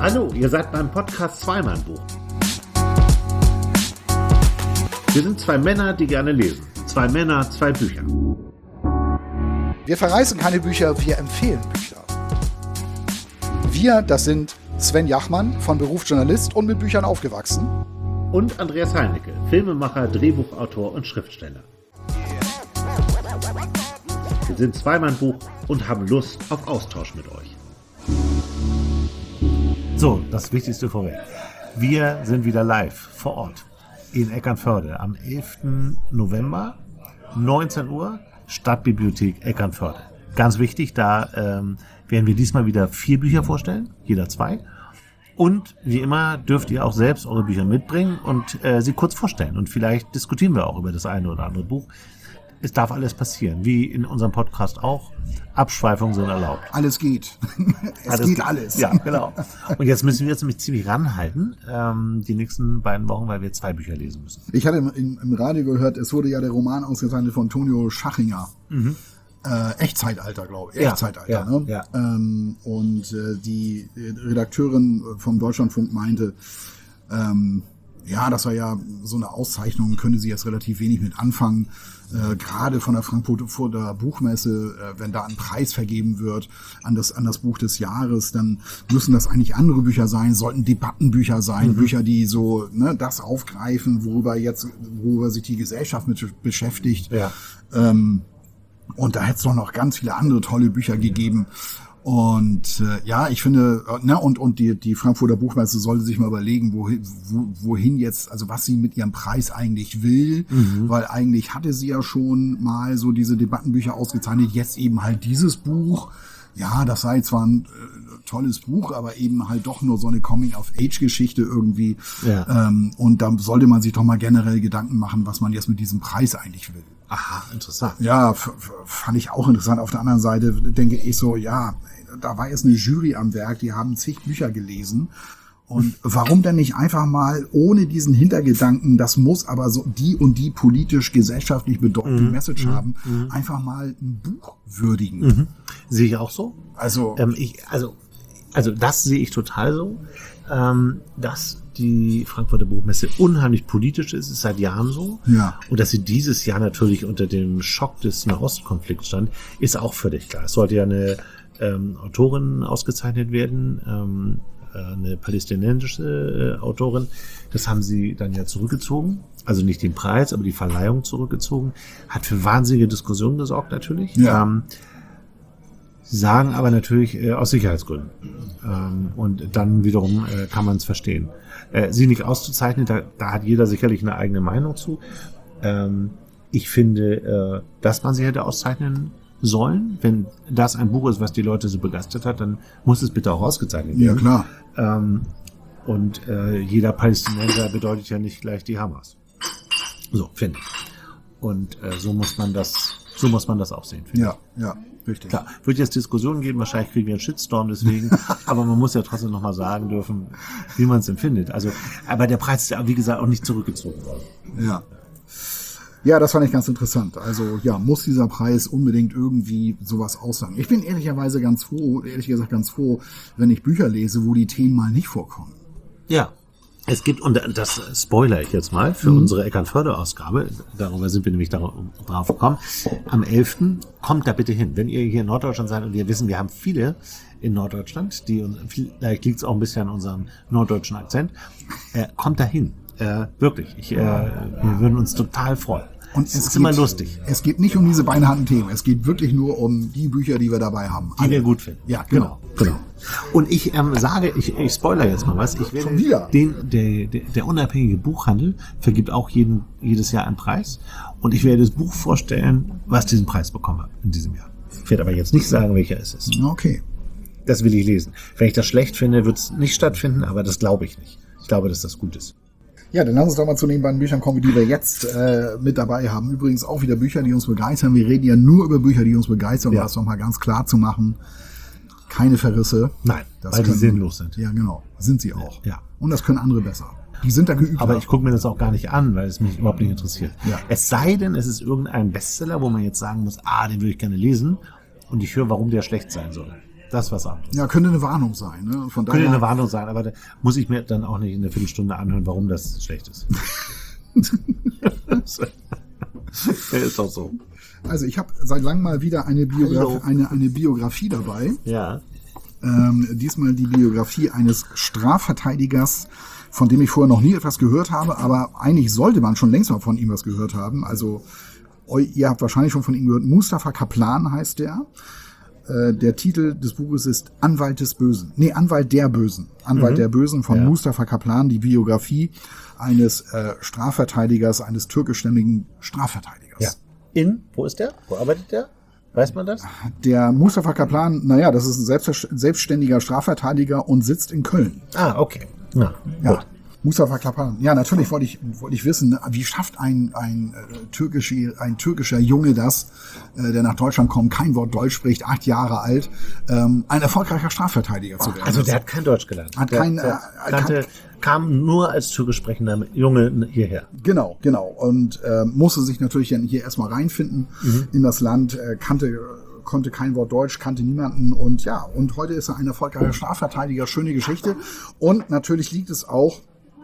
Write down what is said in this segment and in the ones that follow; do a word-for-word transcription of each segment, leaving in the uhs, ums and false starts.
Hallo, ihr seid beim Podcast Zwei-Mann-Buch. Wir sind zwei Männer, die gerne lesen. Zwei Männer, zwei Bücher. Wir verreißen keine Bücher, wir empfehlen Bücher. Wir, das sind Sven Jachmann, von Beruf Journalist und mit Büchern aufgewachsen. Und Andreas Heinecke, Filmemacher, Drehbuchautor und Schriftsteller. Wir sind Zwei-Mann-Buch und haben Lust auf Austausch mit euch. So, das Wichtigste vorweg. Wir sind wieder live vor Ort in Eckernförde am elften November, neunzehn Uhr, Stadtbibliothek Eckernförde. Ganz wichtig, da ähm, werden wir diesmal wieder vier Bücher vorstellen, jeder zwei. Und wie immer dürft ihr auch selbst eure Bücher mitbringen und äh, sie kurz vorstellen. Und vielleicht diskutieren wir auch über das eine oder andere Buch. Es darf alles passieren, wie in unserem Podcast auch. Abschweifungen sind erlaubt. Alles geht. es alles geht geht. alles. Ja, genau. Und jetzt müssen wir jetzt nämlich ziemlich ranhalten, ähm, die nächsten beiden Wochen, weil wir zwei Bücher lesen müssen. Ich hatte im, im Radio gehört, es wurde ja der Roman ausgezeichnet von Tonio Schachinger. Mhm. Äh, Echtzeitalter, glaube ich. Ja, Echtzeitalter, ja, ne? Ja. Ähm, und äh, die Redakteurin vom Deutschlandfunk meinte, ähm, ja, das war ja so eine Auszeichnung, könnte sie jetzt relativ wenig mit anfangen. Äh, gerade von der Frankfurter Buchmesse, äh, wenn da ein Preis vergeben wird an das, an das Buch des Jahres, dann müssen das eigentlich andere Bücher sein, sollten Debattenbücher sein, mhm. Bücher, die so ne, das aufgreifen, worüber jetzt, worüber sich die Gesellschaft mit beschäftigt. Ja. Ähm, und da hätte es doch noch ganz viele andere tolle Bücher gegeben. Und äh, ja, ich finde, ne, und und die die Frankfurter Buchmesse sollte sich mal überlegen, wohin, wo, wohin jetzt, also was sie mit ihrem Preis eigentlich will, mhm. weil eigentlich hatte sie ja schon mal so diese Debattenbücher ausgezeichnet, jetzt eben halt dieses Buch. Ja, das sei zwar ein äh, tolles Buch, aber eben halt doch nur so eine Coming-of-Age-Geschichte irgendwie. Ja. Ähm, und da sollte man sich doch mal generell Gedanken machen, was man jetzt mit diesem Preis eigentlich will. Aha, interessant. Ja, f- f- fand ich auch interessant. Auf der anderen Seite denke ich so, ja, da war jetzt eine Jury am Werk, die haben zig Bücher gelesen. Und warum denn nicht einfach mal ohne diesen Hintergedanken, das muss aber so die und die politisch, gesellschaftlich bedeutende mhm. Message mhm. haben, mhm. einfach mal ein Buch würdigen. Mhm. Sehe ich auch so. Also, ähm, ich, also, also das sehe ich total so, ähm, dass die Frankfurter Buchmesse unheimlich politisch ist, ist seit Jahren so. Ja. Und dass sie dieses Jahr natürlich unter dem Schock des Nahostkonflikts stand, ist auch völlig klar. Es sollte ja eine ähm, Autorin ausgezeichnet werden, ähm, eine palästinensische äh, Autorin. Das haben sie dann ja zurückgezogen. Also nicht den Preis, aber die Verleihung zurückgezogen. Hat für wahnsinnige Diskussionen gesorgt natürlich. Ja. Ähm, sagen aber natürlich äh, aus Sicherheitsgründen. Ähm, und dann wiederum äh, kann man es verstehen. Äh, sie nicht auszuzeichnen, da, da hat jeder sicherlich eine eigene Meinung zu. Ähm, ich finde, äh, dass man sie hätte auszeichnen sollen. Wenn das ein Buch ist, was die Leute so begeistert hat, dann muss es bitte auch ausgezeichnet werden. Ja, klar. Ähm, und äh, jeder Palästinenser bedeutet ja nicht gleich die Hamas. So, finde ich. Und äh, so muss man das, so muss man das auch sehen, finde ja, ich. Ja, ja, richtig. Klar, wird jetzt Diskussionen geben, wahrscheinlich kriegen wir einen Shitstorm deswegen, aber man muss ja trotzdem nochmal sagen dürfen, wie man es empfindet. Also, aber der Preis ist ja, wie gesagt, auch nicht zurückgezogen worden. Ja. Ja, das fand ich ganz interessant. Also ja, muss dieser Preis unbedingt irgendwie sowas aussagen. Ich bin ehrlicherweise ganz froh, ehrlich gesagt ganz froh, wenn ich Bücher lese, wo die Themen mal nicht vorkommen. Ja, es gibt, und das spoiler ich jetzt mal für mhm. unsere Eckernförde-Ausgabe, darüber sind wir nämlich drauf gekommen, am elften kommt da bitte hin. Wenn ihr hier in Norddeutschland seid und wir wissen, wir haben viele in Norddeutschland, die, vielleicht liegt es auch ein bisschen an unserem norddeutschen Akzent, äh, kommt da hin. Äh, wirklich, ich, äh, wir würden uns total freuen. Und es ist geht, immer lustig. Es geht nicht um diese beinharten Themen. Es geht wirklich nur um die Bücher, die wir dabei haben. Die Alle. wir gut finden. Ja, genau. genau. genau. Und ich ähm, sage, ich, ich spoiler jetzt mal was. Ich werde Schon wieder? Den, der, der, der unabhängige Buchhandel vergibt auch jeden, jedes Jahr einen Preis. Und ich werde das Buch vorstellen, was diesen Preis bekommen hat in diesem Jahr. Ich werde aber jetzt nicht sagen, welcher es ist. Okay. Das will ich lesen. Wenn ich das schlecht finde, wird es nicht stattfinden, aber das glaube ich nicht. Ich glaube, dass das gut ist. Ja, dann lass uns doch mal zu den beiden Büchern kommen, die wir jetzt äh, mit dabei haben. Übrigens auch wieder Bücher, die uns begeistern. Wir reden ja nur über Bücher, die uns begeistern, um ja. das nochmal ganz klar zu machen. Keine Verrisse. Nein, das weil können, die sinnlos sind. Ja, genau. Sind sie auch. Ja. Und das können andere besser. Die sind da geübt. Aber ich gucke mir das auch gar nicht an, weil es mich überhaupt nicht interessiert. Ja. Es sei denn, es ist irgendein Bestseller, wo man jetzt sagen muss, ah, den würde ich gerne lesen. Und ich höre, warum der schlecht sein soll. Das ist was anderes. Ja, könnte eine Warnung sein. Ne? Von Könnte daher, eine Warnung sein, aber da muss ich mir dann auch nicht in einer Viertelstunde anhören, warum das schlecht ist. Ist doch so. Also ich habe seit langem mal wieder eine, Biograf- eine, eine Biografie dabei. Ja. Ähm, diesmal die Biografie eines Strafverteidigers, von dem ich vorher noch nie etwas gehört habe, aber eigentlich sollte man schon längst mal von ihm was gehört haben. Also ihr habt wahrscheinlich schon von ihm gehört. Mustafa Kaplan heißt der. Äh, der Titel des Buches ist Anwalt des Bösen. Nee, Anwalt der Bösen. Anwalt mhm. der Bösen von ja. Mustafa Kaplan, die Biografie eines äh, Strafverteidigers, eines türkischstämmigen Strafverteidigers. Ja. In, wo ist der? Wo arbeitet der? Weiß man das? Der Mustafa Kaplan, naja, das ist ein selbst, selbstständiger Strafverteidiger und sitzt in Köln. Ah, okay. Ja, ja. Mustafa Kaplan. Ja, natürlich wollte ich, wollte ich wissen, wie schafft ein, ein, äh, türkische, ein türkischer Junge das, äh, der nach Deutschland kommt, kein Wort Deutsch spricht, acht Jahre alt, ähm, ein erfolgreicher Strafverteidiger zu werden. Also der hat kein Deutsch gelernt. Hat der, kein, der äh, kannte, kann, kam nur als türkisch sprechender Junge hierher. Genau, genau. Und äh, musste sich natürlich dann hier erstmal reinfinden mhm. in das Land, äh, kannte konnte kein Wort Deutsch, kannte niemanden und ja, und heute ist er ein erfolgreicher Strafverteidiger, schöne Geschichte. Und natürlich liegt es auch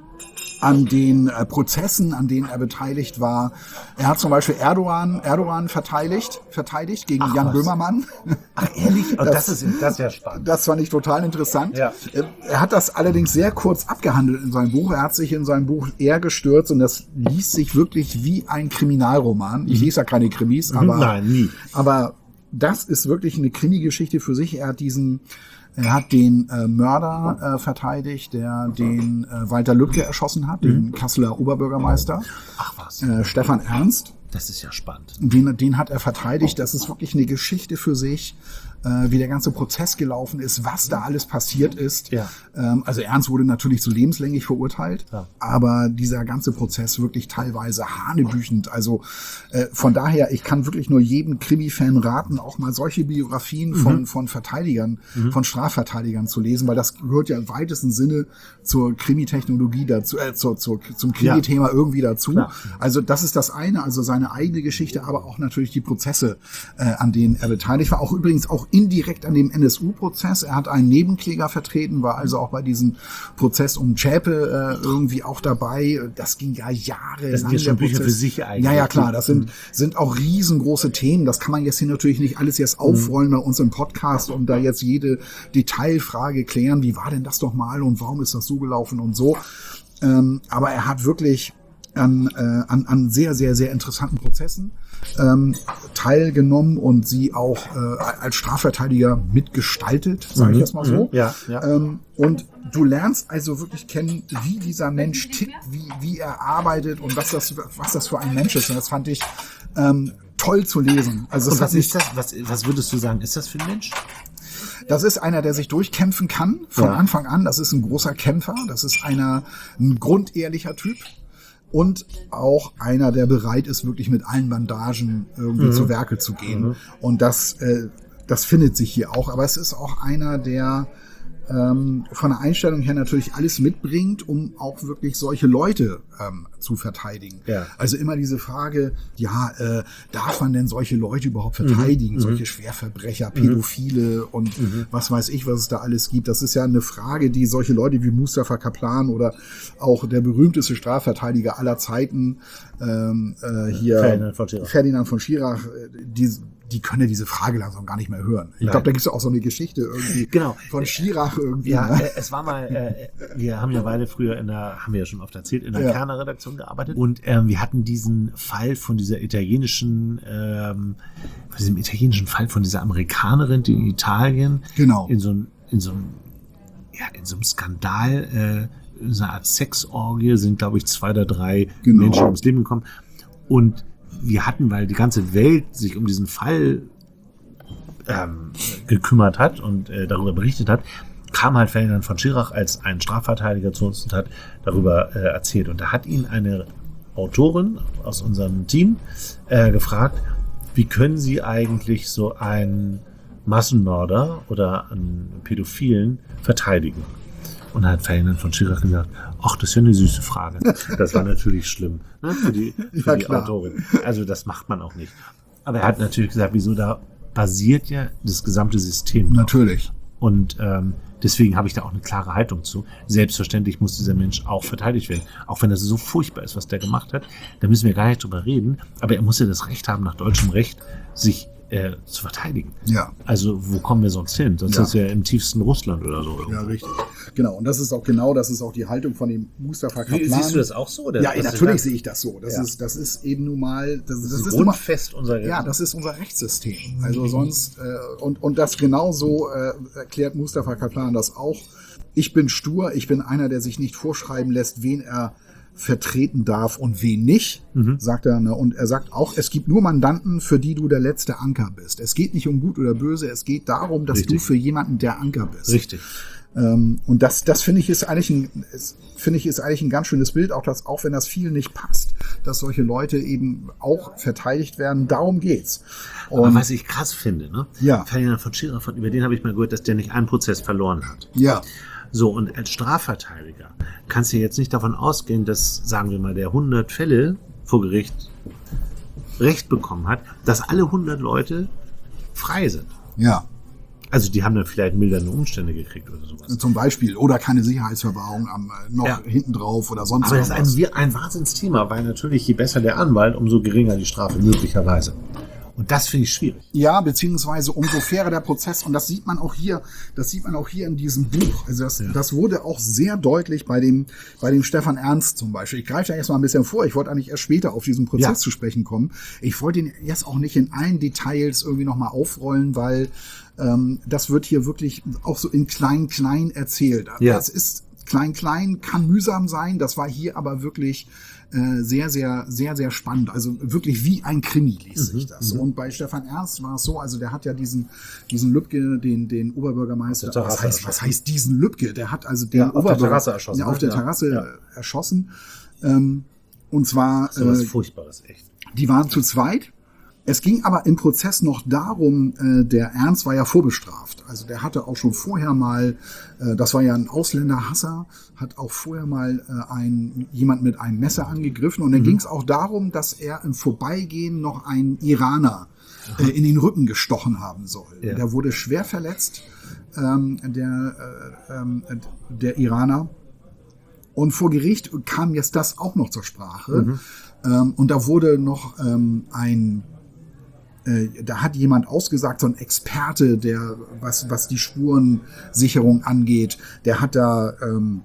an den äh, Prozessen, an denen er beteiligt war. Er hat zum Beispiel Erdogan, Erdogan verteidigt, verteidigt gegen Ach, Jan was? Böhmermann. Ach, ehrlich? Das, das, ist, das ist ja spannend. Das fand ich total interessant. Ja. Er hat das allerdings sehr kurz abgehandelt in seinem Buch. Er hat sich in seinem Buch eher gestürzt und das liest sich wirklich wie ein Kriminalroman. Ich lese ja keine Krimis, aber, Nein, nie. aber das ist wirklich eine Krimi-Geschichte für sich. Er hat diesen Er hat den äh, Mörder äh, verteidigt, der den äh, Walter Lübcke erschossen hat, den mhm. Kasseler Oberbürgermeister. Ach was. Äh, Stefan Ernst. Das ist ja spannend. Den, den hat er verteidigt. Das ist wirklich eine Geschichte für sich, äh, wie der ganze Prozess gelaufen ist, was da alles passiert ist. Ja. Ähm, also Ernst wurde natürlich zu lebenslänglich verurteilt, ja. aber dieser ganze Prozess wirklich teilweise hanebüchend. Also äh, von daher, ich kann wirklich nur jedem Krimi-Fan raten, auch mal solche Biografien von, mhm. von Verteidigern, mhm. von Strafverteidigern zu lesen, weil das gehört ja im weitesten Sinne zur Krimitechnologie dazu, äh, zur, zur, zum Krimi-Thema ja. irgendwie dazu. Klar. Also das ist das eine, also seine eigene Geschichte, aber auch natürlich die Prozesse, äh, an denen er beteiligt war. Auch übrigens auch indirekt an dem N S U-Prozess. Er hat einen Nebenkläger vertreten, war also auch bei diesem Prozess um Zschäpe äh, irgendwie auch dabei. Das ging ja Jahre. Das sind ja schon Bücher für sich eigentlich. Ja, ja, klar. Das sind, sind auch riesengroße Themen. Das kann man jetzt hier natürlich nicht alles jetzt aufrollen bei uns im Podcast und da jetzt jede Detailfrage klären. Wie war denn das doch mal und warum ist das so gelaufen und so? Ähm, aber er hat wirklich An, äh, an, an sehr, sehr, sehr interessanten Prozessen ähm, teilgenommen und sie auch äh, als Strafverteidiger mitgestaltet, sage ich jetzt mal so. Ja, ja. Ähm, und du lernst also wirklich kennen, wie dieser Mensch tickt, wie, wie er arbeitet und was das, was das für ein Mensch ist. Und das fand ich ähm, toll zu lesen. Also das und was hat mich, ist das? Was, was würdest du sagen? Ist das für ein Mensch? Das ist einer, der sich durchkämpfen kann von ja. Anfang an. Das ist ein großer Kämpfer. Das ist einer, ein grundehrlicher Typ. Und auch einer, der bereit ist, wirklich mit allen Bandagen irgendwie mhm. zu Werke zu gehen. Mhm. Und das, äh, das findet sich hier auch. Aber es ist auch einer, der ähm, von der Einstellung her natürlich alles mitbringt, um auch wirklich solche Leute ähm, zu verteidigen. Ja. Also immer diese Frage, ja, äh, darf man denn solche Leute überhaupt verteidigen? Mhm. Solche Schwerverbrecher, Pädophile mhm. und mhm. was weiß ich, was es da alles gibt. Das ist ja eine Frage, die solche Leute wie Mustafa Kaplan oder auch der berühmteste Strafverteidiger aller Zeiten, ähm, äh, hier Ferdinand von Schirach, Ferdinand von Schirach die, die können ja diese Frage langsam gar nicht mehr hören. Ich glaube, da gibt es auch so eine Geschichte irgendwie genau. von Schirach irgendwie. Ja, ne? äh, es war mal, äh, wir haben ja beide früher in der, haben wir ja schon oft erzählt, in der ja. Kerner Redaktion gearbeitet und ähm, wir hatten diesen Fall von dieser italienischen, ähm, von diesem italienischen Fall von dieser Amerikanerin, die in Italien genau. in so einem, in so einem, ja, in so einem Skandal, äh, in so einer Art Sexorgie sind, glaube ich, zwei oder drei genau. Menschen ums Leben gekommen und wir hatten, weil die ganze Welt sich um diesen Fall ähm, gekümmert hat und äh, darüber berichtet hat, kam halt Ferdinand von Schirach als ein Strafverteidiger zu uns und hat darüber äh, erzählt. Und da hat ihn eine Autorin aus unserem Team äh, gefragt, wie können Sie eigentlich so einen Massenmörder oder einen Pädophilen verteidigen? Und dann hat Ferdinand von Schirach gesagt, ach, das ist ja eine süße Frage. Das war natürlich schlimm, ne, für die, für ja, die klar. Autorin. Also das macht man auch nicht. Aber er hat natürlich gesagt, wieso, da basiert ja das gesamte System. Natürlich. Und ähm, deswegen habe ich da auch eine klare Haltung zu. Selbstverständlich muss dieser Mensch auch verteidigt werden. Auch wenn das so furchtbar ist, was der gemacht hat. Da müssen wir gar nicht drüber reden. Aber er muss ja das Recht haben, nach deutschem Recht, sich äh, zu verteidigen. Ja. Also wo kommen wir sonst hin? Sonst Ja. ist ja im tiefsten Russland oder so. Ja, richtig. Genau. Und das ist auch genau, das ist auch die Haltung von dem Mustafa Kaplan. Wie, siehst du das auch so? Oder? Ja, Das natürlich ist, sehe ich das so. Das Ja. ist, das ist eben nun mal, das, das, das ist ist nun mal, grundfest unser ja, das ist unser Rechtssystem. Also sonst, äh, und, und das genauso äh, erklärt Mustafa Kaplan das auch. Ich bin stur, ich bin einer, der sich nicht vorschreiben lässt, wen er vertreten darf und wen nicht, mhm. sagt er. Ne? Und er sagt auch, es gibt nur Mandanten, für die du der letzte Anker bist. Es geht nicht um gut oder böse, es geht darum, dass Richtig. du für jemanden der Anker bist. Richtig. Ähm, und das, das finde ich ist eigentlich ein, ist, finde ich ist eigentlich ein ganz schönes Bild, auch das, auch wenn das vielen nicht passt, dass solche Leute eben auch verteidigt werden. Darum geht's. Und Aber was ich krass finde, ne? Ja. Ferdinand von Schirach, über den habe ich mal gehört, dass der nicht einen Prozess verloren hat. Ja. So, und als Strafverteidiger kannst du jetzt nicht davon ausgehen, dass, sagen wir mal, der hundert Fälle vor Gericht Recht bekommen hat, dass alle hundert Leute frei sind. Ja. Also die haben dann vielleicht mildernde Umstände gekriegt oder sowas. Zum Beispiel. Oder keine Sicherheitsverwahrung am, äh, noch Ja. hinten drauf oder sonst Aber das was. ist ein, ein Wahnsinnsthema, weil natürlich je besser der Anwalt, umso geringer die Strafe möglicherweise. Und das finde ich schwierig. Ja, beziehungsweise umso fairer der Prozess. Und das sieht man auch hier, das sieht man auch hier in diesem Buch. Also das, Ja. das wurde auch sehr deutlich bei dem, bei dem Stefan Ernst zum Beispiel. Ich greife da jetzt mal ein bisschen vor. Ich wollte eigentlich erst später auf diesen Prozess Ja. zu sprechen kommen. Ich wollte ihn jetzt auch nicht in allen Details irgendwie nochmal aufrollen, weil ähm, das wird hier wirklich auch so in klein, klein erzählt. Ja. Das ist klein, klein, kann mühsam sein. Das war hier aber wirklich äh, sehr, sehr, sehr, sehr spannend. Also wirklich wie ein Krimi liest sich das. Und bei Stefan Ernst war es so, also der hat ja diesen, diesen Lübke, den, den Oberbürgermeister, Auf der Terrasse was heißt, was heißt diesen Lübke? Der hat also den Ja, auf der Oberbürger- Terrasse erschossen, Ja, auf der ne? Terrasse Ja. äh, erschossen. Ähm, und zwar, So was äh, Furchtbares, echt. die waren zu zweit. Es ging aber im Prozess noch darum, äh, der Ernst war ja vorbestraft. Also der hatte auch schon vorher mal, äh, das war ja ein Ausländerhasser, hat auch vorher mal äh, ein, jemand mit einem Messer angegriffen. Und dann Mhm. ging es auch darum, dass er im Vorbeigehen noch einen Iraner äh, in den Rücken gestochen haben soll. Ja. Der wurde schwer verletzt, ähm, der, äh, ähm, der Iraner. Und vor Gericht kam jetzt das auch noch zur Sprache. Mhm. Ähm, und da wurde noch ähm, ein Äh, da hat jemand ausgesagt, so ein Experte, der was was die Spurensicherung angeht, der hat da ähm,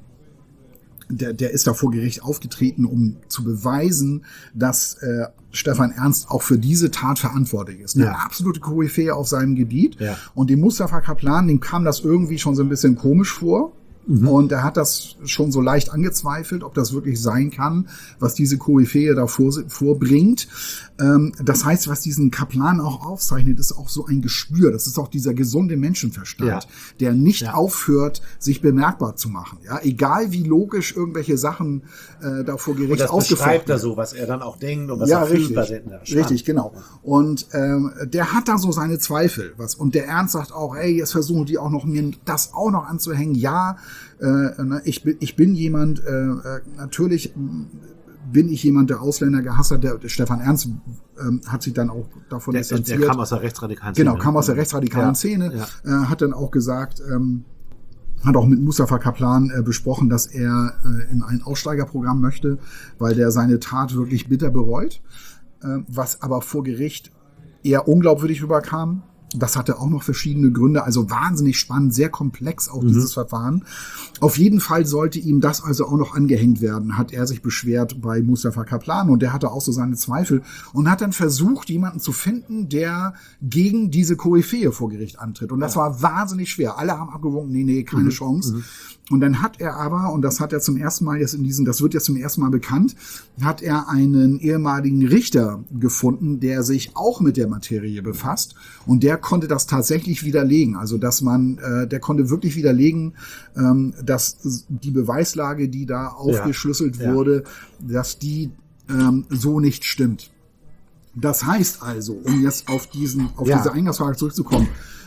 der der ist da vor Gericht aufgetreten, um zu beweisen, dass äh, Stefan Ernst auch für diese Tat verantwortlich ist. Eine Ja. absolute Koryphäe auf seinem Gebiet. Ja. Und dem Mustafa Kaplan, dem kam das irgendwie schon so ein bisschen komisch vor. Und er hat das schon so leicht angezweifelt, ob das wirklich sein kann, was diese Koryphäe da vor, vorbringt. Ähm, das heißt, was diesen Kaplan auch aufzeichnet, ist auch so ein Gespür. Das ist auch dieser gesunde Menschenverstand, Ja. der nicht Ja. aufhört, sich bemerkbar zu machen. Ja, egal wie logisch irgendwelche Sachen äh, da vor Und Gericht das ausgefochten beschreibt er so, was er dann auch denkt und was ja, er fühlt. richtig, bei den- ja, spannend. richtig, genau. Und ähm, der hat da so seine Zweifel. Was, und der Ernst sagt auch, ey, jetzt versuchen die auch noch, mir das auch noch anzuhängen. Ja, äh, ne, ich, bin, ich bin jemand, äh, äh, natürlich mh, bin ich jemand, der Ausländer gehasst hat. Der, der Stefan Ernst ähm, hat sich dann auch davon Der, der, distanziert. der kam aus der rechtsradikalen Szene. Genau, kam aus der rechtsradikalen Ja, Szene, ja. Äh, hat dann auch gesagt, ähm, hat auch mit Mustafa Kaplan äh, besprochen, dass er äh, in ein Aussteigerprogramm möchte, weil der seine Tat wirklich bitter bereut, äh, was aber vor Gericht eher unglaubwürdig rüberkam. Das hatte auch noch verschiedene Gründe, also wahnsinnig spannend, sehr komplex auch Mhm. dieses Verfahren. Auf jeden Fall sollte ihm das also auch noch angehängt werden, hat er sich beschwert bei Mustafa Kaplan und der hatte auch so seine Zweifel und hat dann versucht, jemanden zu finden, der gegen diese Koryphäe vor Gericht antritt. Und das war wahnsinnig schwer. Alle haben abgewunken, nee, nee, keine Chance. Und dann hat er aber, und das hat er zum ersten Mal jetzt in diesem, das wird jetzt zum ersten Mal bekannt, hat er einen ehemaligen Richter gefunden, der sich auch mit der Materie befasst. Und der konnte das tatsächlich widerlegen. Also, dass man, äh, der konnte wirklich widerlegen, ähm, dass die Beweislage, die da aufgeschlüsselt Ja. wurde, dass die ähm, so nicht stimmt. Das heißt also, um jetzt auf diesen, auf Ja. diese Eingangsfrage zurückzukommen,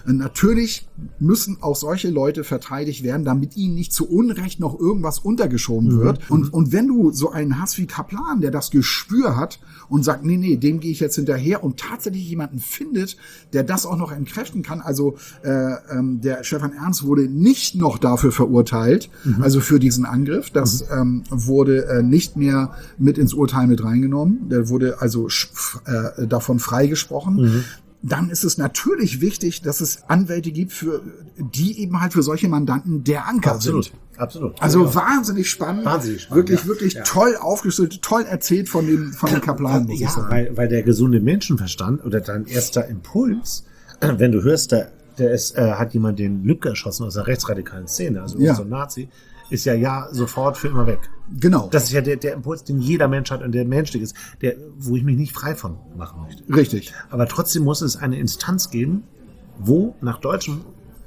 Natürlich müssen auch solche Leute verteidigt werden, damit ihnen nicht zu Unrecht noch irgendwas untergeschoben Mhm. wird. Und, und wenn du so einen hast wie Kaplan, der das Gespür hat und sagt, nee, nee, dem gehe ich jetzt hinterher und tatsächlich jemanden findet, der das auch noch entkräften kann. Also äh, ähm, der Stefan Ernst wurde nicht noch dafür verurteilt, mhm. also für diesen Angriff. Das mhm. ähm, wurde äh, nicht mehr mit ins Urteil mit reingenommen. Der wurde also äh, davon freigesprochen. Mhm. Dann ist es natürlich wichtig, dass es Anwälte gibt, für die eben halt für solche Mandanten der Anker Absolut. sind. Absolut. Also ja. wahnsinnig spannend, wahnsinnig spannend, wirklich, ja. wirklich ja. toll aufgestellt, toll erzählt von den, von den Kaplanen, muss ja, ich sagen. Weil, weil der gesunde Menschenverstand oder dein erster Impuls, wenn du hörst, da, der ist, äh, hat jemand den Lübcke erschossen aus der rechtsradikalen Szene, also Ja. so ein Nazi, ist ja ja sofort für immer weg. Genau. Das ist ja der, der Impuls, den jeder Mensch hat und der menschlich ist, der, wo ich mich nicht frei von machen möchte. Richtig. Aber trotzdem muss es eine Instanz geben, wo nach deutschem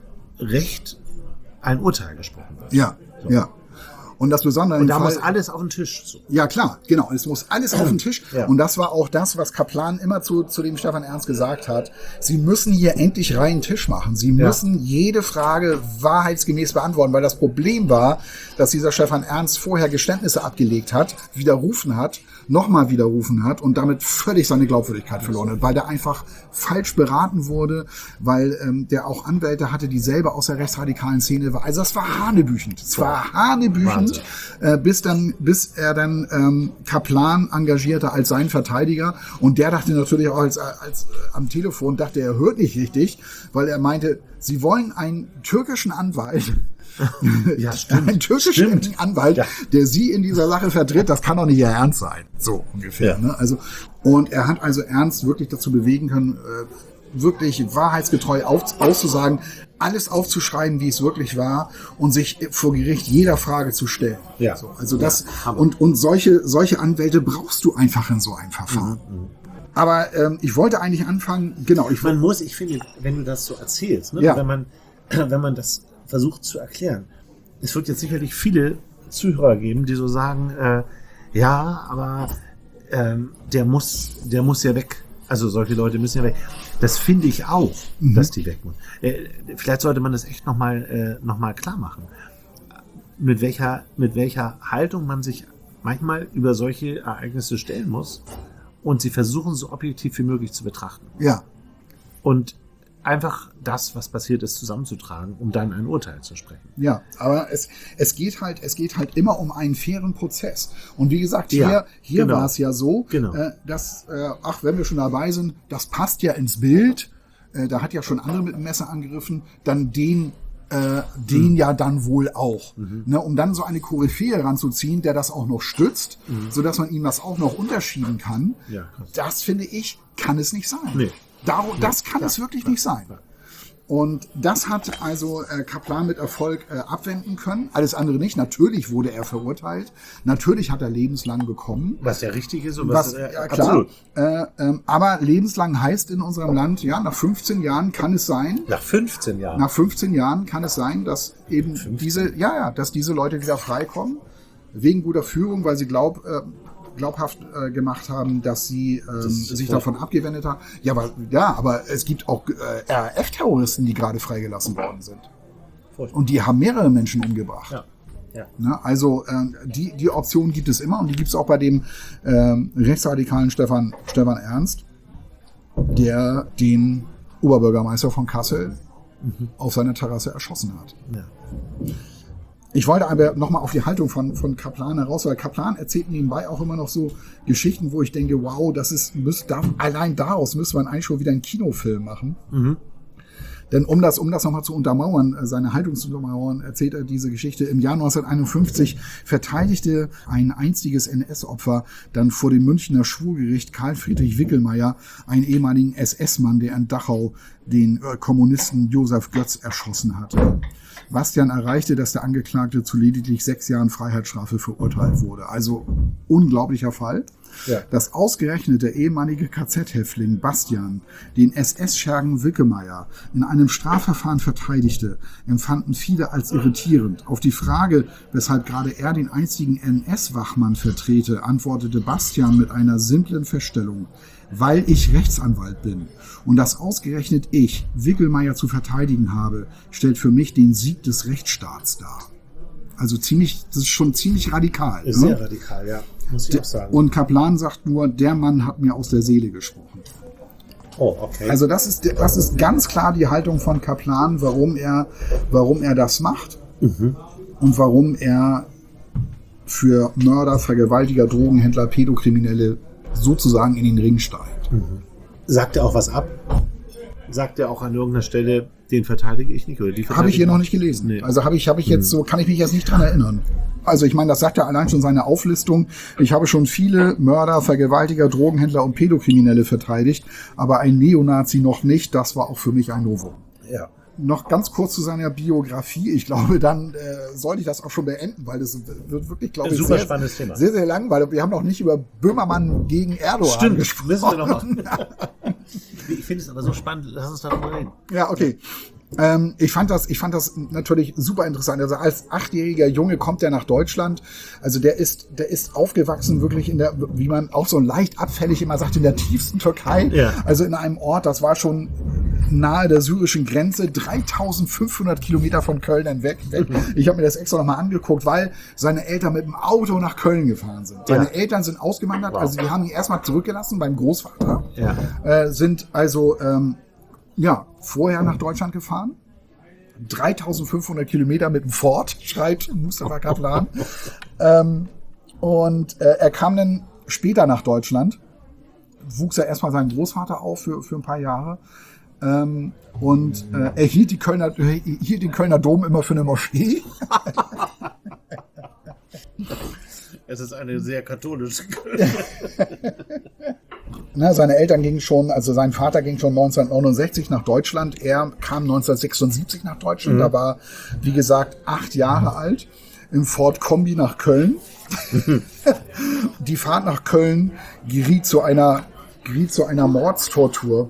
Recht ein Urteil gesprochen wird. Ja, So. ja. Und das Besondere Und im da Fall, muss alles auf den Tisch. So. Ja, klar, genau. Es muss alles auf den Tisch. Ja. Und das war auch das, was Kaplan immer zu, zu dem Stefan Ernst gesagt hat. Sie müssen hier endlich reinen Tisch machen. Sie Ja. müssen jede Frage wahrheitsgemäß beantworten, weil das Problem war, dass dieser Stefan Ernst vorher Geständnisse abgelegt hat, widerrufen hat, nochmal widerrufen hat und damit völlig seine Glaubwürdigkeit verloren hat, weil der einfach falsch beraten wurde, weil ähm, der auch Anwälte hatte, die selber aus der rechtsradikalen Szene war. Also das war hanebüchend. Es war hanebüchend, äh, bis dann, bis er dann ähm, Kaplan engagierte als seinen Verteidiger und der dachte natürlich auch als, als äh, am Telefon, dachte er hört nicht richtig, weil er meinte, sie wollen einen türkischen Anwalt, Ja, stimmt. einen türkischen Stimmt. Anwalt, Ja. der sie in dieser Sache vertritt, das kann doch nicht ihr Ernst sein. So ungefähr. Ja. Ne? Also, und er hat also Ernst wirklich dazu bewegen können, äh, wirklich wahrheitsgetreu auf, auszusagen, alles aufzuschreiben, wie es wirklich war und sich vor Gericht jeder Frage zu stellen. Ja. So, also das, Hammer. und, und solche, solche Anwälte brauchst du einfach in so einem Verfahren. Mhm. Aber ähm, ich wollte eigentlich anfangen, genau, ich Man muss, ich finde, wenn du das so erzählst, ne, Ja. wenn man, wenn man das versucht zu erklären, es wird jetzt sicherlich viele Zuhörer geben, die so sagen, äh, ja, aber ähm, der muss, der muss ja weg. Also solche Leute müssen ja weg. Das finde ich auch, Mhm. dass die weg müssen. Äh, vielleicht sollte man das echt nochmal äh, noch mal klar machen. Mit welcher, mit welcher Haltung man sich manchmal über solche Ereignisse stellen muss und sie versuchen, so objektiv wie möglich zu betrachten. ja, Und einfach das, was passiert ist, zusammenzutragen, um dann ein Urteil zu sprechen. Ja, aber es, es geht halt, es geht halt immer um einen fairen Prozess. Und wie gesagt, Ja, hier, hier genau. war es ja so, Genau. äh, dass, äh, ach, wenn wir schon dabei sind, das passt ja ins Bild. Äh, da hat ja schon andere mit dem Messer angegriffen, dann den, äh, den Mhm. ja dann wohl auch. Ne, um dann so eine Koryphäe ranzuziehen, der das auch noch stützt, sodass man ihm das auch noch unterschieben kann. Mhm. Ja, krass. Das finde ich, kann es nicht sein. Nee. Dar das kann es wirklich nicht sein. Und das hat also äh, Kaplan mit Erfolg äh, abwenden können. Alles andere nicht. Natürlich wurde er verurteilt. Natürlich hat er lebenslang bekommen. Was ja richtig ist und Was, was, äh, ja, klar. Äh, ähm, aber lebenslang heißt in unserem Land, ja, nach fünfzehn Jahren kann es sein, Nach fünfzehn Jahren. nach fünfzehn Jahren kann es sein, dass eben fünfzehn? diese, ja, ja, dass diese Leute wieder freikommen. Wegen guter Führung, weil sie glaub, äh, glaubhaft äh, gemacht haben, dass sie ähm, ist sich voll- davon abgewendet haben. Ja, aber, ja, aber es gibt auch äh, R A F-Terroristen, die gerade freigelassen worden sind. Furchtbar. Und die haben mehrere Menschen umgebracht. Ja. Ja. Ne? Also ähm, die, die Option gibt es immer und die gibt es auch bei dem ähm, rechtsradikalen Stefan, Stefan Ernst, der den Oberbürgermeister von Kassel auf seiner Terrasse erschossen hat. Ja. Ich wollte aber nochmal auf die Haltung von, von Kaplan heraus, weil Kaplan erzählt nebenbei auch immer noch so Geschichten, wo ich denke, wow, das ist, müsst, darf, allein daraus müsste man eigentlich schon wieder einen Kinofilm machen. Mhm. Denn um das, um das nochmal zu untermauern, äh, seine Haltung zu untermauern, erzählt er diese Geschichte. Im Jahr neunzehnhunderteinundfünfzig verteidigte ein einstiges N S-Opfer dann vor dem Münchner Schwurgericht Karl Friedrich Wickelmeier, einen ehemaligen S S-Mann, der in Dachau den äh, Kommunisten Josef Götz erschossen hatte. Bastian erreichte, dass der Angeklagte zu lediglich sechs Jahren Freiheitsstrafe verurteilt wurde. Also unglaublicher Fall. Ja. Dass ausgerechnet der ehemalige K Z-Häftling Bastian den S S-Schergen Wickelmeier in einem Strafverfahren verteidigte, empfanden viele als irritierend. Auf die Frage, weshalb gerade er den einzigen N S-Wachmann vertrete, antwortete Bastian mit einer simplen Feststellung: weil ich Rechtsanwalt bin und dass ausgerechnet ich Wickelmeier zu verteidigen habe, stellt für mich den Sieg des Rechtsstaats dar. Also ziemlich, das ist schon ziemlich radikal. Ist sehr ne? radikal, ja, muss ich auch sagen. Und Kaplan sagt nur, der Mann hat mir aus der Seele gesprochen. Oh, okay. Also das ist, das ist ganz klar die Haltung von Kaplan, warum er, warum er das macht Mhm. und warum er für Mörder, Vergewaltiger, Drogenhändler, Pädokriminelle sozusagen in den Ring steigt. Sagt er auch was ab? Sagt er auch an irgendeiner Stelle, den verteidige ich nicht? Oder die Habe ich hier noch nicht gelesen. Nee. Also habe ich, habe ich jetzt so, kann ich mich jetzt nicht dran erinnern. Also ich meine, das sagt ja allein schon seine Auflistung. Ich habe schon viele Mörder, Vergewaltiger, Drogenhändler und Pädokriminelle verteidigt, aber ein Neonazi noch nicht. Das war auch für mich ein Novum. Ja. Noch ganz kurz zu seiner Biografie. Ich glaube, dann äh, sollte ich das auch schon beenden, weil das wird wirklich, glaube ich, Super sehr, spannendes Thema. sehr, sehr lang, weil wir haben noch nicht über Böhmermann gegen Erdogan Stimmt, gesprochen. müssen wir noch machen. Ich finde es aber so spannend, lass uns darüber reden. Ja, okay. Ähm, ich fand das, ich fand das natürlich super interessant. Also als achtjähriger Junge kommt er nach Deutschland. Also der ist, der ist aufgewachsen wirklich in der, wie man auch so leicht abfällig immer sagt, in der tiefsten Türkei. Ja. Also in einem Ort, das war schon nahe der syrischen Grenze, dreitausendfünfhundert Kilometer von Köln entweg. Ich habe mir das extra nochmal angeguckt, weil seine Eltern mit dem Auto nach Köln gefahren sind. Seine Ja. Eltern sind ausgewandert, Wow. also die haben ihn erstmal zurückgelassen beim Großvater. Ja. Äh, sind also ähm, ja, vorher nach Deutschland gefahren. dreitausendfünfhundert Kilometer mit dem Ford, schreibt Mustafa Kaplan. ähm, und äh, er kam dann später nach Deutschland, wuchs er erstmal seinen Großvater auf für, für ein paar Jahre. Ähm, und äh, er hielt, die Kölner, äh, hielt den Kölner Dom immer für eine Moschee. Es ist eine sehr katholische. Na, seine Eltern gingen schon, also sein Vater ging schon neunzehnhundertneunundsechzig nach Deutschland. Er kam neunzehnhundertsechsundsiebzig nach Deutschland. Mhm. Da war, wie gesagt, acht Jahre alt. Im Ford Kombi nach Köln. Die Fahrt nach Köln geriet zu einer, geriet zu einer Mordstortur.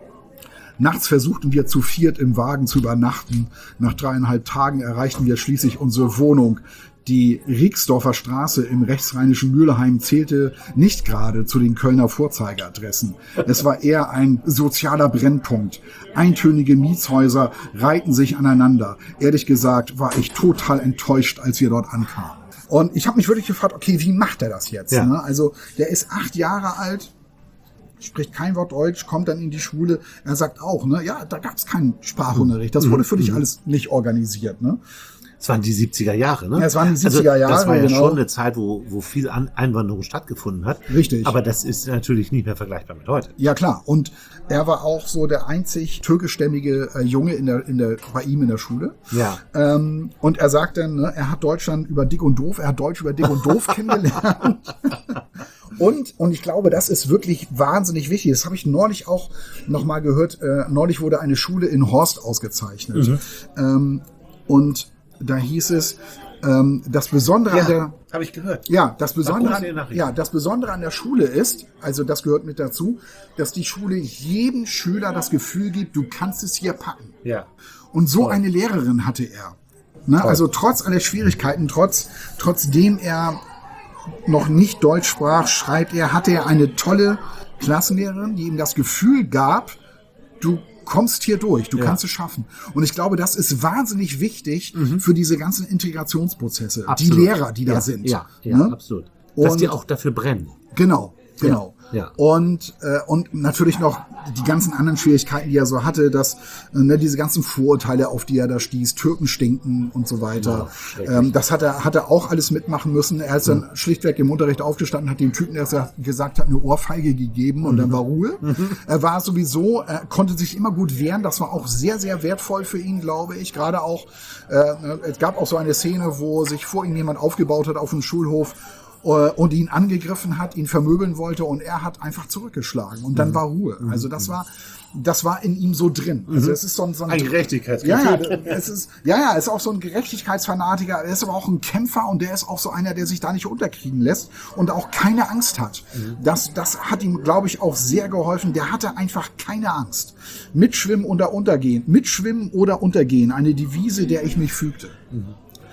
Nachts versuchten wir zu viert im Wagen zu übernachten. Nach dreieinhalb Tagen erreichten wir schließlich unsere Wohnung. Die Rieksdorfer Straße im rechtsrheinischen Mülheim zählte nicht gerade zu den Kölner Vorzeigeadressen. Es war eher ein sozialer Brennpunkt. Eintönige Mietshäuser reihten sich aneinander. Ehrlich gesagt war ich total enttäuscht, als wir dort ankamen. Und ich habe mich wirklich gefragt, okay, wie macht er das jetzt? Ja. Ne? Also der ist acht Jahre alt, spricht kein Wort Deutsch, kommt dann in die Schule. Er sagt auch, ne, ja, da gab es keinen Sprachunterricht. Das wurde für dich alles nicht organisiert. Ne? Es waren die siebziger Jahre, ne? Ja, es waren die siebziger Jahre, Das war ja genau. schon eine Zeit, wo, wo viel An- Einwanderung stattgefunden hat. Richtig. Aber das ist natürlich nicht mehr vergleichbar mit heute. Ja, klar. Und er war auch so der einzig türkischstämmige äh, Junge in der, in der, bei ihm in der Schule. Ja. Ähm, und er sagt dann, ne, er hat Deutschland über dick und doof, er hat Deutsch über dick und doof kennengelernt. Und, und ich glaube, das ist wirklich wahnsinnig wichtig. Das habe ich neulich auch nochmal gehört. Äh, neulich wurde eine Schule in Horst ausgezeichnet. Mhm. Ähm, und da hieß es, ähm, das Besondere an der... habe ich gehört. Ja, das Besondere, große an, Nachricht. ja, das Besondere an der Schule ist, also das gehört mit dazu, dass die Schule jedem Schüler das Gefühl gibt, du kannst es hier packen. Ja. Und so Toll. eine Lehrerin hatte er. Ne? Also trotz aller Schwierigkeiten, trotz, trotzdem er noch nicht Deutsch sprach, schreibt er, hatte er eine tolle Klassenlehrerin, die ihm das Gefühl gab, du kommst hier durch, du Ja. kannst es schaffen. Und ich glaube, das ist wahnsinnig wichtig für diese ganzen Integrationsprozesse. Absolut. Die Lehrer, die da ja. sind. Ja, ja, Ne? absolut. Dass Und- die auch dafür brennen. Genau, genau. Ja. Und, äh, und natürlich noch die ganzen anderen Schwierigkeiten, die er so hatte, dass äh, ne, diese ganzen Vorurteile, auf die er da stieß, Türken stinken und so weiter. Ja, schrecklich. ähm, das hat er, hat er auch alles mitmachen müssen. Er ist dann schlichtweg im Unterricht aufgestanden, hat dem Typen, der es ja gesagt hat, eine Ohrfeige gegeben und dann war Ruhe. Er war sowieso, er konnte sich immer gut wehren. Das war auch sehr, sehr wertvoll für ihn, glaube ich. Gerade auch, äh, es gab auch so eine Szene, wo sich vor ihm jemand aufgebaut hat auf dem Schulhof und ihn angegriffen hat, ihn vermöbeln wollte und er hat einfach zurückgeschlagen und dann Mhm. war Ruhe. Also das war, das war in ihm so drin. Also es ist so ein, so ein, Ein ja, Gerechtigkeitsgefühl. ja, es ist, ja, ja, es ist auch so ein Gerechtigkeitsfanatiker. Er ist aber auch ein Kämpfer und der ist auch so einer, der sich da nicht unterkriegen lässt und auch keine Angst hat. Das, das hat ihm, glaube ich, auch sehr geholfen. Der hatte einfach keine Angst. Mitschwimmen oder untergehen. Mitschwimmen oder untergehen. Eine Devise, der ich mich fügte.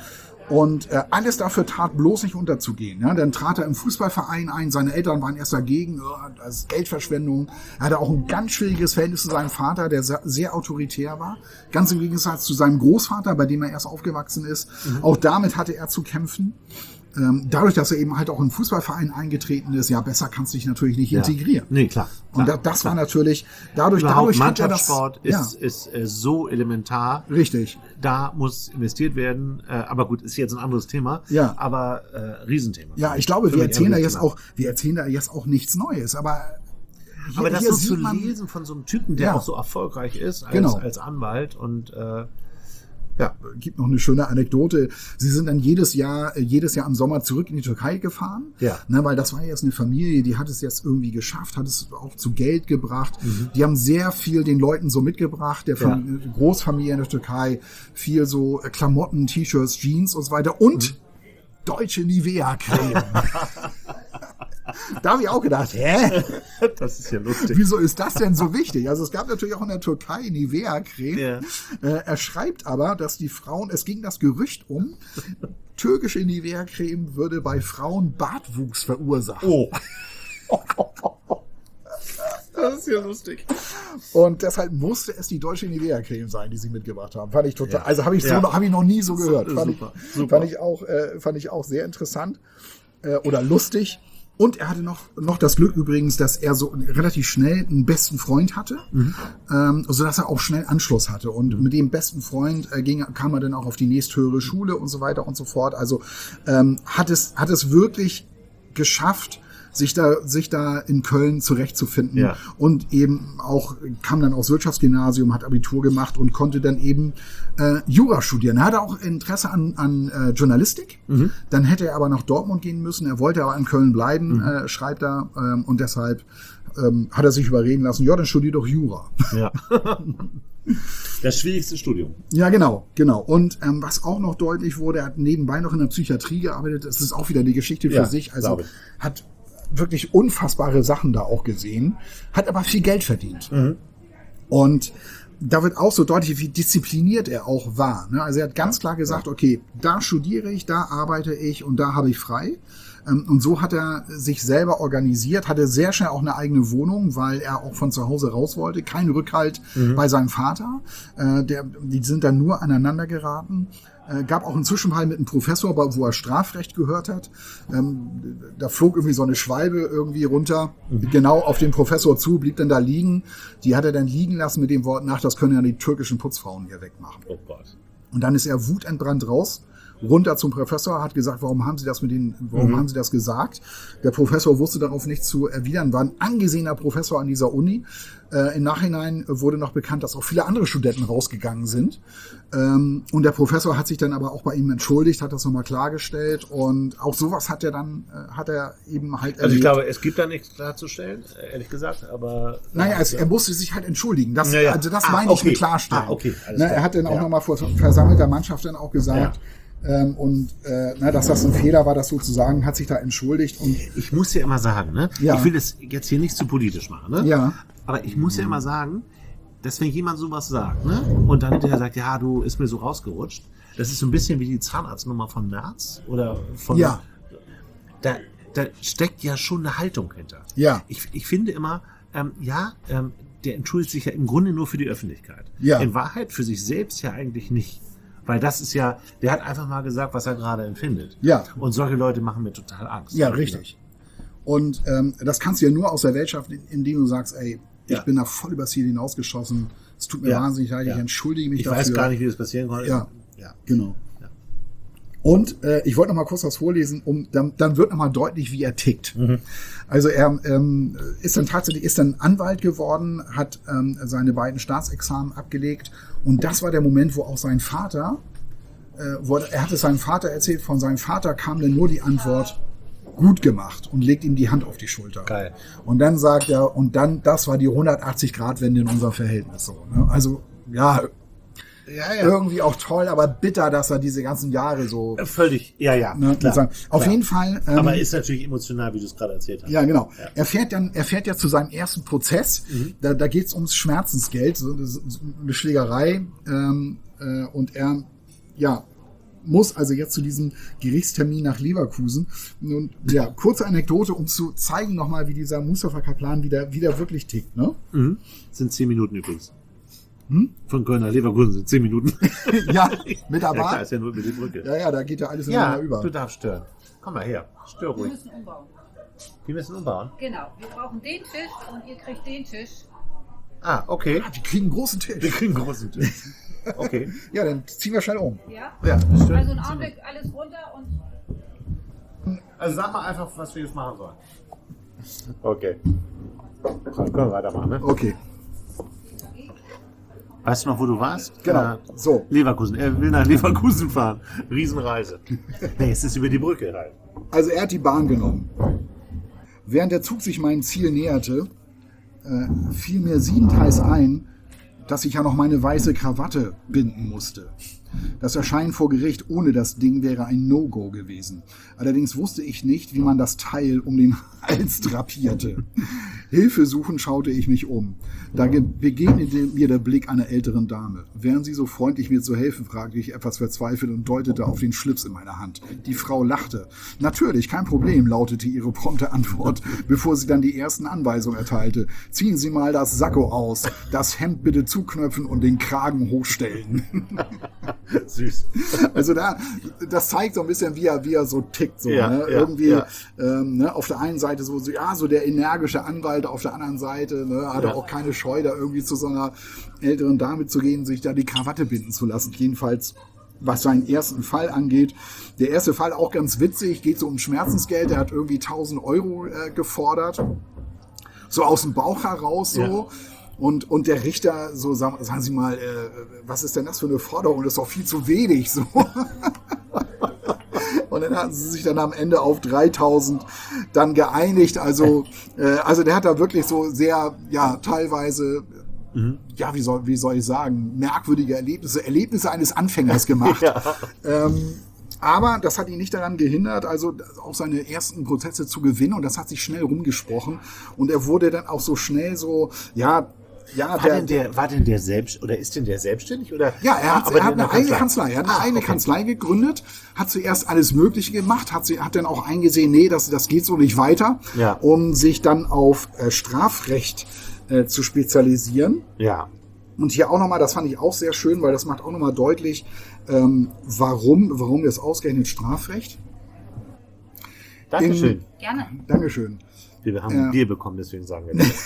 Und äh, alles dafür tat, bloß nicht unterzugehen. Ja? Dann trat er im Fußballverein ein, seine Eltern waren erst dagegen, oh, das ist Geldverschwendung. Er hatte auch ein ganz schwieriges Verhältnis zu seinem Vater, der sehr, sehr autoritär war. Ganz im Gegensatz zu seinem Großvater, bei dem er erst aufgewachsen ist. Mhm. Auch damit hatte er zu kämpfen. Ähm, dadurch, dass er eben halt auch in den Fußballverein eingetreten ist, ja, besser kannst du dich natürlich nicht ja. integrieren. Nee, klar. Und klar, da, das klar. war natürlich, dadurch, Überhaupt dadurch Mannschaftssport hat er das, ist, ja. ist, ist so elementar. Richtig. Da muss investiert werden. Äh, aber gut, ist jetzt ein anderes Thema. Ja. Aber äh, Riesenthema. Ja, ich glaube, Für wir mich erzählen da ein jetzt Riesenthema. auch, wir erzählen da jetzt auch nichts Neues, aber hier, aber das hier so sieht zu man, lesen von so einem Typen, der Ja. auch so erfolgreich ist als, Genau. als Anwalt und äh, Ja, gibt noch eine schöne Anekdote. Sie sind dann jedes Jahr, jedes Jahr im Sommer zurück in die Türkei gefahren. Ja. Ne, weil das war jetzt eine Familie, die hat es jetzt irgendwie geschafft, hat es auch zu Geld gebracht. Mhm. Die haben sehr viel den Leuten so mitgebracht, der Ja. Fam- Großfamilie in der Türkei. Viel so Klamotten, T-Shirts, Jeans und so weiter. Und mhm. deutsche Nivea-Creme. Da habe ich auch gedacht, hä? das ist ja lustig. Wieso ist das denn so wichtig? Also es gab natürlich auch in der Türkei Nivea-Creme. Ja. Äh, er schreibt aber, dass die Frauen, es ging das Gerücht um, türkische Nivea-Creme würde bei Frauen Bartwuchs verursachen. Oh. Das ist ja lustig. Und deshalb musste es die deutsche Nivea-Creme sein, die sie mitgebracht haben. Fand ich total, Ja. also habe ich so Ja. noch, habe ich noch nie so gehört. Super, Fand, super, ich, super. fand ich auch, äh, fand ich auch sehr interessant äh, oder lustig. Und er hatte noch, noch das Glück übrigens, dass er so relativ schnell einen besten Freund hatte, mhm. ähm, sodass er auch schnell Anschluss hatte. Und mhm. mit dem besten Freund äh, ging, kam er dann auch auf die nächsthöhere Schule und so weiter und so fort. Also ähm, hat es, hat es wirklich geschafft, sich da, sich da in Köln zurechtzufinden. Ja. Und eben auch, kam dann aufs Wirtschaftsgymnasium, hat Abitur gemacht und konnte dann eben äh, Jura studieren. Er hatte auch Interesse an, an äh, Journalistik. Mhm. Dann hätte er aber nach Dortmund gehen müssen. Er wollte aber in Köln bleiben, mhm. äh, schreibt er. Ähm, und deshalb ähm, hat er sich überreden lassen, ja, dann studier doch Jura. Ja. Das schwierigste Studium. Ja, genau, genau. Und ähm, was auch noch deutlich wurde, er hat nebenbei noch in der Psychiatrie gearbeitet. Das ist auch wieder die Geschichte für Ja, sich. Also glaube ich. hat wirklich unfassbare Sachen da auch gesehen, hat aber viel Geld verdient. Mhm. Und da wird auch so deutlich, wie diszipliniert er auch war. Ne? Also er hat ganz klar gesagt, okay, da studiere ich, da arbeite ich und da habe ich frei. Und so hat er sich selber organisiert, hatte sehr schnell auch eine eigene Wohnung, weil er auch von zu Hause raus wollte. Kein Rückhalt mhm. bei seinem Vater. Äh, der, die sind dann nur aneinander geraten. Äh, gab auch einen Zwischenfall mit einem Professor, wo er Strafrecht gehört hat. Ähm, da flog irgendwie so eine Schwalbe irgendwie runter, mhm. genau auf den Professor zu, blieb dann da liegen. Die hat er dann liegen lassen mit dem Wort nach, das können ja die türkischen Putzfrauen hier wegmachen. Oh Gott. Und dann ist er wutentbrannt raus, runter zum Professor, hat gesagt, warum haben Sie das mit den, warum mhm. haben Sie das gesagt? Der Professor wusste darauf nichts zu erwidern, war ein angesehener Professor an dieser Uni. Äh, im Nachhinein wurde noch bekannt, dass auch viele andere Studenten rausgegangen sind. Ähm, und der Professor hat sich dann aber auch bei ihm entschuldigt, hat das nochmal klargestellt und auch sowas hat er dann, äh, hat er eben halt erlebt. Also ich glaube, es gibt da nichts klarzustellen, ehrlich gesagt, aber... Naja, es, er musste sich halt entschuldigen. Das, ja, ja. Also das ah, meine ich okay. mit klarstellen. Ah, okay. Alles Na, klar. er hat dann auch ja. nochmal vor versammelter Mannschaft dann auch gesagt, ja. Ähm, und äh, na, dass das ein Fehler war, das sozusagen, hat sich da entschuldigt. Und ich muss ja immer sagen, ne? Ja. Ich will das jetzt hier nicht zu politisch machen, ne? Ja. Aber ich muss ja immer sagen, dass wenn jemand sowas sagt, ne? Und dann hinterher sagt, ja, du, ist mir so rausgerutscht, das ist so ein bisschen wie die Zahnarztnummer von Merz oder von... Ja. Da, da steckt ja schon eine Haltung hinter. Ja. Ich, ich finde immer, ähm, ja, ähm, der entschuldigt sich ja im Grunde nur für die Öffentlichkeit. Ja. In Wahrheit für sich selbst ja eigentlich nicht. Weil das ist ja, der hat einfach mal gesagt, was er gerade empfindet. Ja. Und solche Leute machen mir total Angst. Ja, richtig. Und ähm, das kannst du ja nur aus der Welt schaffen, indem du sagst, ey, ich ja. bin da voll übers Ziel hinausgeschossen. Es tut mir ja. wahnsinnig leid, ja. ich entschuldige mich ich dafür. Ich weiß gar nicht, wie das passieren konnte. Ja, ja. genau. Ja. Und äh, ich wollte noch mal kurz was vorlesen, um dann, dann wird noch mal deutlich, wie er tickt. Mhm. Also er ähm, ist dann tatsächlich ist dann Anwalt geworden, hat ähm, seine beiden Staatsexamen abgelegt und das war der Moment, wo auch sein Vater, äh, wo er, er hatte seinem Vater erzählt, von seinem Vater kam dann nur die Antwort, gut gemacht und legt ihm die Hand auf die Schulter. Geil. Und dann sagt er, und dann, das war die hundertachtzig Grad Wende in unserem Verhältnis. So, ne? Also, ja, Ja, ja. irgendwie auch toll, aber bitter, dass er diese ganzen Jahre so... Völlig, ja, ja. Ne, klar, sagen. Auf klar. jeden Fall... Ähm, aber ist natürlich emotional, wie du es gerade erzählt hast. Ja, genau. Ja. Er fährt dann, er fährt ja zu seinem ersten Prozess. Mhm. Da, da geht es ums Schmerzensgeld, so, das ist eine Schlägerei. Ähm, äh, und er, ja, muss also jetzt zu diesem Gerichtstermin nach Leverkusen. Und ja, kurze Anekdote, um zu zeigen nochmal, wie dieser Mustafa Kaplan wieder, wieder wirklich tickt. Ne? Mhm. Das sind zehn Minuten übrigens. Hm? Von Köln nach Leverkusen sind zehn Minuten. Ja, mit der Ja, klar, Bahn. ist ja nur über die Brücke. Ja, ja, da geht ja alles Ja, ineinander über. du darfst stören. Komm mal her, stör Wir ruhig. müssen umbauen. Wir müssen umbauen. Genau, wir brauchen den Tisch und ihr kriegt den Tisch. Ah, okay. Wir kriegen einen großen Wir Tisch. kriegen einen großen Tisch. Okay. Ja, dann ziehen wir schnell um. Ja? Ja, Also stören. ein Augenblick, alles runter und Also sag mal einfach, was wir jetzt machen sollen. Okay. Können wir weitermachen, ne? Okay, Weißt du noch, wo du warst? genau. Äh, So, Leverkusen. Er will nach Leverkusen fahren. Riesenreise. Nee, es ist über die Brücke rein. also er hat die Bahn genommen. Während der Zug sich meinem Ziel näherte, äh, fiel mir siedendheiß ein, dass ich ja noch meine weiße Krawatte binden musste. Das Erscheinen vor Gericht ohne das Ding wäre ein No-Go gewesen. Allerdings wusste ich nicht, wie man das Teil um den Hals drapierte. Hilfesuchend schaute ich mich um. Da ge- begegnete mir der Blick einer älteren Dame. Wären Sie so freundlich, mir zu helfen, fragte ich etwas verzweifelt und deutete auf den Schlips in meiner Hand. Die Frau lachte. Natürlich, kein Problem, lautete ihre prompte Antwort, bevor sie dann die ersten Anweisungen erteilte. Ziehen Sie mal das Sakko aus, das Hemd bitte zuknöpfen und den Kragen hochstellen. Süß. Also da, das zeigt so ein bisschen, wie er, wie er so tickt. So, Ja, ne? ja, Irgendwie ja. Ähm, ne? auf der einen Seite so, so, ja, so der energische Anwalt, auf der anderen Seite ne? hat er Ja. auch keine Scheu, da irgendwie zu so einer älteren Dame zu gehen, sich da die Krawatte binden zu lassen. Jedenfalls, was seinen ersten Fall angeht. Der erste Fall auch ganz witzig, geht so um Schmerzensgeld. Er hat irgendwie tausend Euro äh, gefordert. So aus dem Bauch heraus so. Ja. Und, und der Richter, so sagen, sagen Sie mal, äh, was ist denn das für eine Forderung? Das ist doch viel zu wenig. So. Und dann hatten sie sich dann am Ende auf dreitausend dann geeinigt. Also, äh, also der hat da wirklich so sehr, ja, teilweise, Mhm. ja, wie soll, wie soll ich sagen, merkwürdige Erlebnisse, Erlebnisse eines Anfängers gemacht. Ja. Ähm, aber das hat ihn nicht daran gehindert, also auch seine ersten Prozesse zu gewinnen. Und das hat sich schnell rumgesprochen. Und er wurde dann auch so schnell so, ja, ja, War, denn der, war denn der selbst oder ist denn der selbstständig? Oder? Ja, er hat, aber er hat in der eine eigene Kanzlei. Er hat eine Ah, eigene okay. Kanzlei gegründet, hat zuerst alles Mögliche gemacht, hat, sie, hat dann auch eingesehen, nee, das, das geht so nicht weiter, Ja. um sich dann auf äh, Strafrecht äh, zu spezialisieren. Ja. Und hier auch nochmal, das fand ich auch sehr schön, weil das macht auch nochmal deutlich, ähm, warum, warum das ausgerechnet Strafrecht. Dankeschön. gerne. Dankeschön. Wir haben Ja. ein Bier bekommen, deswegen sagen wir das.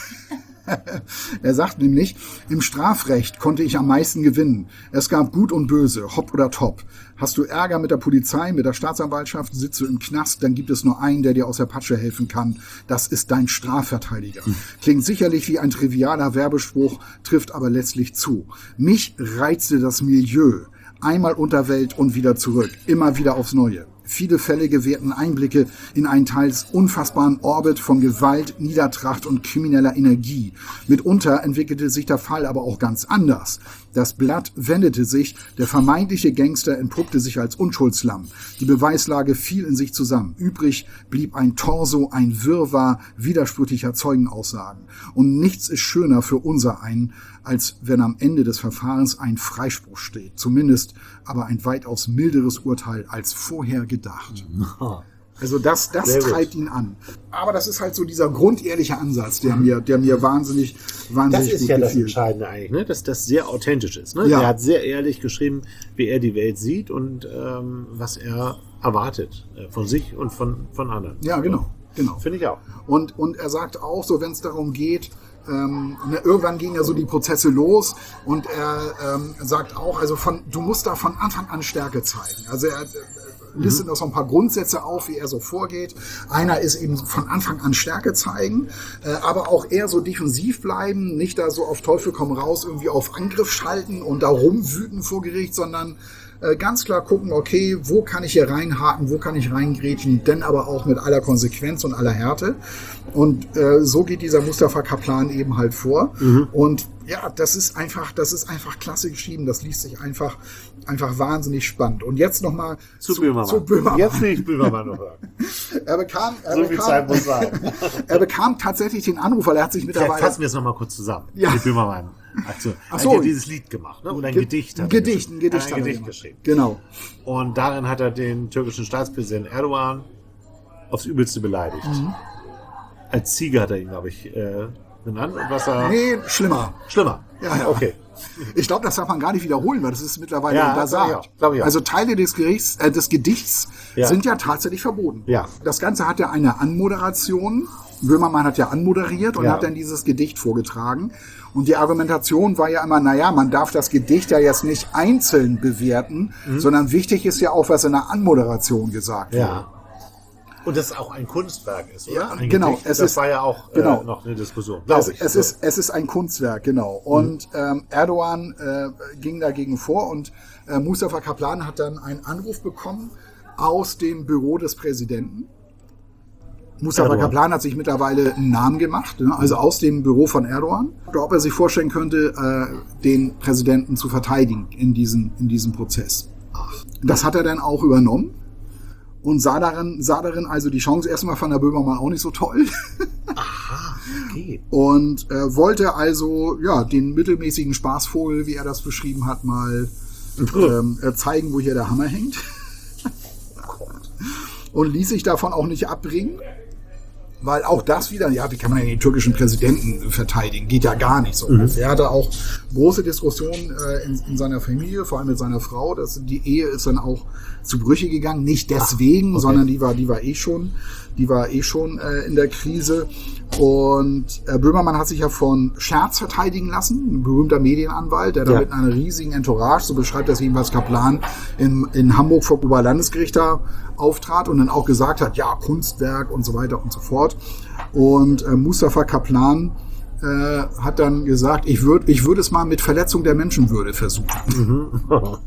Er sagt nämlich, im Strafrecht konnte ich am meisten gewinnen. Es gab Gut und Böse, Hopp oder Top. Hast du Ärger mit der Polizei, mit der Staatsanwaltschaft, sitzt du im Knast, dann gibt es nur einen, der dir aus der Patsche helfen kann. Das ist dein Strafverteidiger. Klingt sicherlich wie ein trivialer Werbespruch, trifft aber letztlich zu. Mich reizte das Milieu. Einmal Unterwelt und wieder zurück. Immer wieder aufs Neue. Viele Fälle gewährten Einblicke in einen teils unfassbaren Orbit von Gewalt, Niedertracht und krimineller Energie. Mitunter entwickelte sich der Fall aber auch ganz anders. Das Blatt wendete sich, der vermeintliche Gangster entpuppte sich als Unschuldslamm. Die Beweislage fiel in sich zusammen. Übrig blieb ein Torso, ein Wirrwarr widersprüchlicher Zeugenaussagen. Und nichts ist schöner für unsereinen, als wenn am Ende des Verfahrens ein Freispruch steht. Zumindest aber ein weitaus milderes Urteil als vorher gedacht. Also das, das Sehr gut. treibt ihn an. Aber das ist halt so dieser grundehrliche Ansatz, der mir, der mir wahnsinnig, Das wahnsinnig ist gut ja das gefiel. Entscheidende eigentlich, ne? Dass das sehr authentisch ist. Ne? Ja. Er hat sehr ehrlich geschrieben, wie er die Welt sieht und ähm, was er erwartet äh, von sich und von, von anderen. Ja, genau, genau. Finde ich auch. Und, und er sagt auch, so wenn es darum geht, ähm, ne, irgendwann gehen ja so die Prozesse los und er ähm, sagt auch, also von, du musst da von Anfang an Stärke zeigen. Also er äh, listet noch so ein paar Grundsätze auf, wie er so vorgeht. Einer ist eben von Anfang an Stärke zeigen, äh, aber auch eher so defensiv bleiben, nicht da so auf Teufel komm raus irgendwie auf Angriff schalten und da rumwüten vor Gericht, sondern äh, ganz klar gucken, okay, wo kann ich hier reinhaken, wo kann ich reingrätschen, denn aber auch mit aller Konsequenz und aller Härte. Und äh, so geht dieser Mustafa Kaplan eben halt vor. Mhm. Und ja, das ist einfach, das ist einfach klasse geschrieben. Das liest sich einfach, einfach wahnsinnig spannend. Und jetzt nochmal Zu, Böhmermann. zu Böhmermann. Jetzt will ich Böhmermann noch hören. Er bekam, er So viel bekam, Zeit muss sein. er bekam tatsächlich den Anruf, weil er hat sich Vielleicht mittlerweile... fassen wir es nochmal kurz zusammen. Ja. Die Böhmermann-Aktion. Ach Er so. hat ja dieses Lied gemacht, ne? Oder ein Ge- Gedicht. Ein hat er Gedicht, ein geschrieben. Gedicht, ein hat er Gedicht gemacht. geschrieben. Genau. Und darin hat er den türkischen Staatspräsidenten Erdogan aufs Übelste beleidigt. Mhm. Als Ziege hat er ihn, glaube ich, äh, genannt. Und was er... Nee, schlimmer. Schlimmer. Ja, ja. Okay. Ich glaube, das darf man gar nicht wiederholen, weil das ist mittlerweile Ja, untersagt. glaub ich auch, glaub ich auch. Also Teile des, Gerichts, äh, des Gedichts Ja. sind ja tatsächlich verboten. Ja. Das Ganze hat ja eine Anmoderation. Böhmermann hat ja anmoderiert und Ja. hat dann dieses Gedicht vorgetragen. Und die Argumentation war ja immer, naja, man darf das Gedicht ja jetzt nicht einzeln bewerten, Mhm. sondern wichtig ist ja auch, was in der Anmoderation gesagt wird. Ja. Und das auch ein Kunstwerk ist, oder? Ja, Ein genau. Gedicht. Es das ist- war ja auch genau. äh, noch eine Diskussion. Glaub Es, ich. es, So. ist, es ist ein Kunstwerk, genau. Und ähm, Erdogan äh, ging dagegen vor und äh, Mustafa Kaplan hat dann einen Anruf bekommen aus dem Büro des Präsidenten. Mustafa Erdogan. Kaplan hat sich mittlerweile einen Namen gemacht, ne? Also aus dem Büro von Erdogan. Ob er sich vorstellen könnte, äh, den Präsidenten zu verteidigen in, diesen, in diesem Prozess. Das hat er dann auch übernommen und sah darin, sah darin also die Chance. Erstmal fand der Böhmermann auch nicht so toll. Aha, okay. Und äh, wollte also ja den mittelmäßigen Spaßvogel, wie er das beschrieben hat, mal ähm, äh, zeigen, wo hier der Hammer hängt. Und ließ sich davon auch nicht abbringen, weil auch das wieder, ja, wie kann man denn den türkischen Präsidenten verteidigen? Geht ja gar nicht so. Mhm. Er hatte auch große Diskussionen äh, in, in seiner Familie, vor allem mit seiner Frau. Das, die Ehe ist dann auch zu Brüche gegangen, nicht deswegen, okay. sondern die war, die war eh schon, die war eh schon äh, in der Krise. Und äh, Böhmermann hat sich ja von Scherz verteidigen lassen, ein berühmter Medienanwalt, der da Ja. mit einer riesigen Entourage, so beschreibt das jedenfalls Kaplan, in, in Hamburg vor Oberlandesgericht da auftrat und dann auch gesagt hat, ja, Kunstwerk und so weiter und so fort. Und äh, Mustafa Kaplan äh, hat dann gesagt, ich würde ich würd es mal mit Verletzung der Menschenwürde versuchen.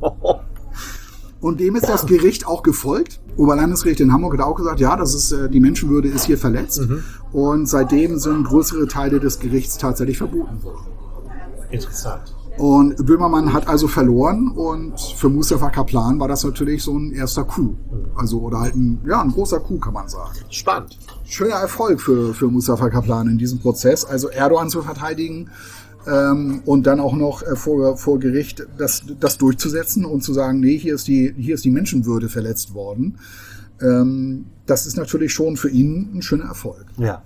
Und dem ist das Gericht auch gefolgt. Oberlandesgericht in Hamburg hat auch gesagt, ja, das ist, äh, die Menschenwürde ist hier verletzt. Mhm. Und seitdem sind größere Teile des Gerichts tatsächlich verboten worden. Interessant. Und Böhmermann hat also verloren und für Mustafa Kaplan war das natürlich so ein erster Coup. Also, oder halt ein, ja, ein großer Coup, kann man sagen. Spannend. Schöner Erfolg für, für Mustafa Kaplan in diesem Prozess. Also Erdogan zu verteidigen, ähm, und dann auch noch äh, vor, vor Gericht das, das durchzusetzen und zu sagen, nee, hier ist die, hier ist die Menschenwürde verletzt worden. Ähm, das ist natürlich schon für ihn ein schöner Erfolg. Ja.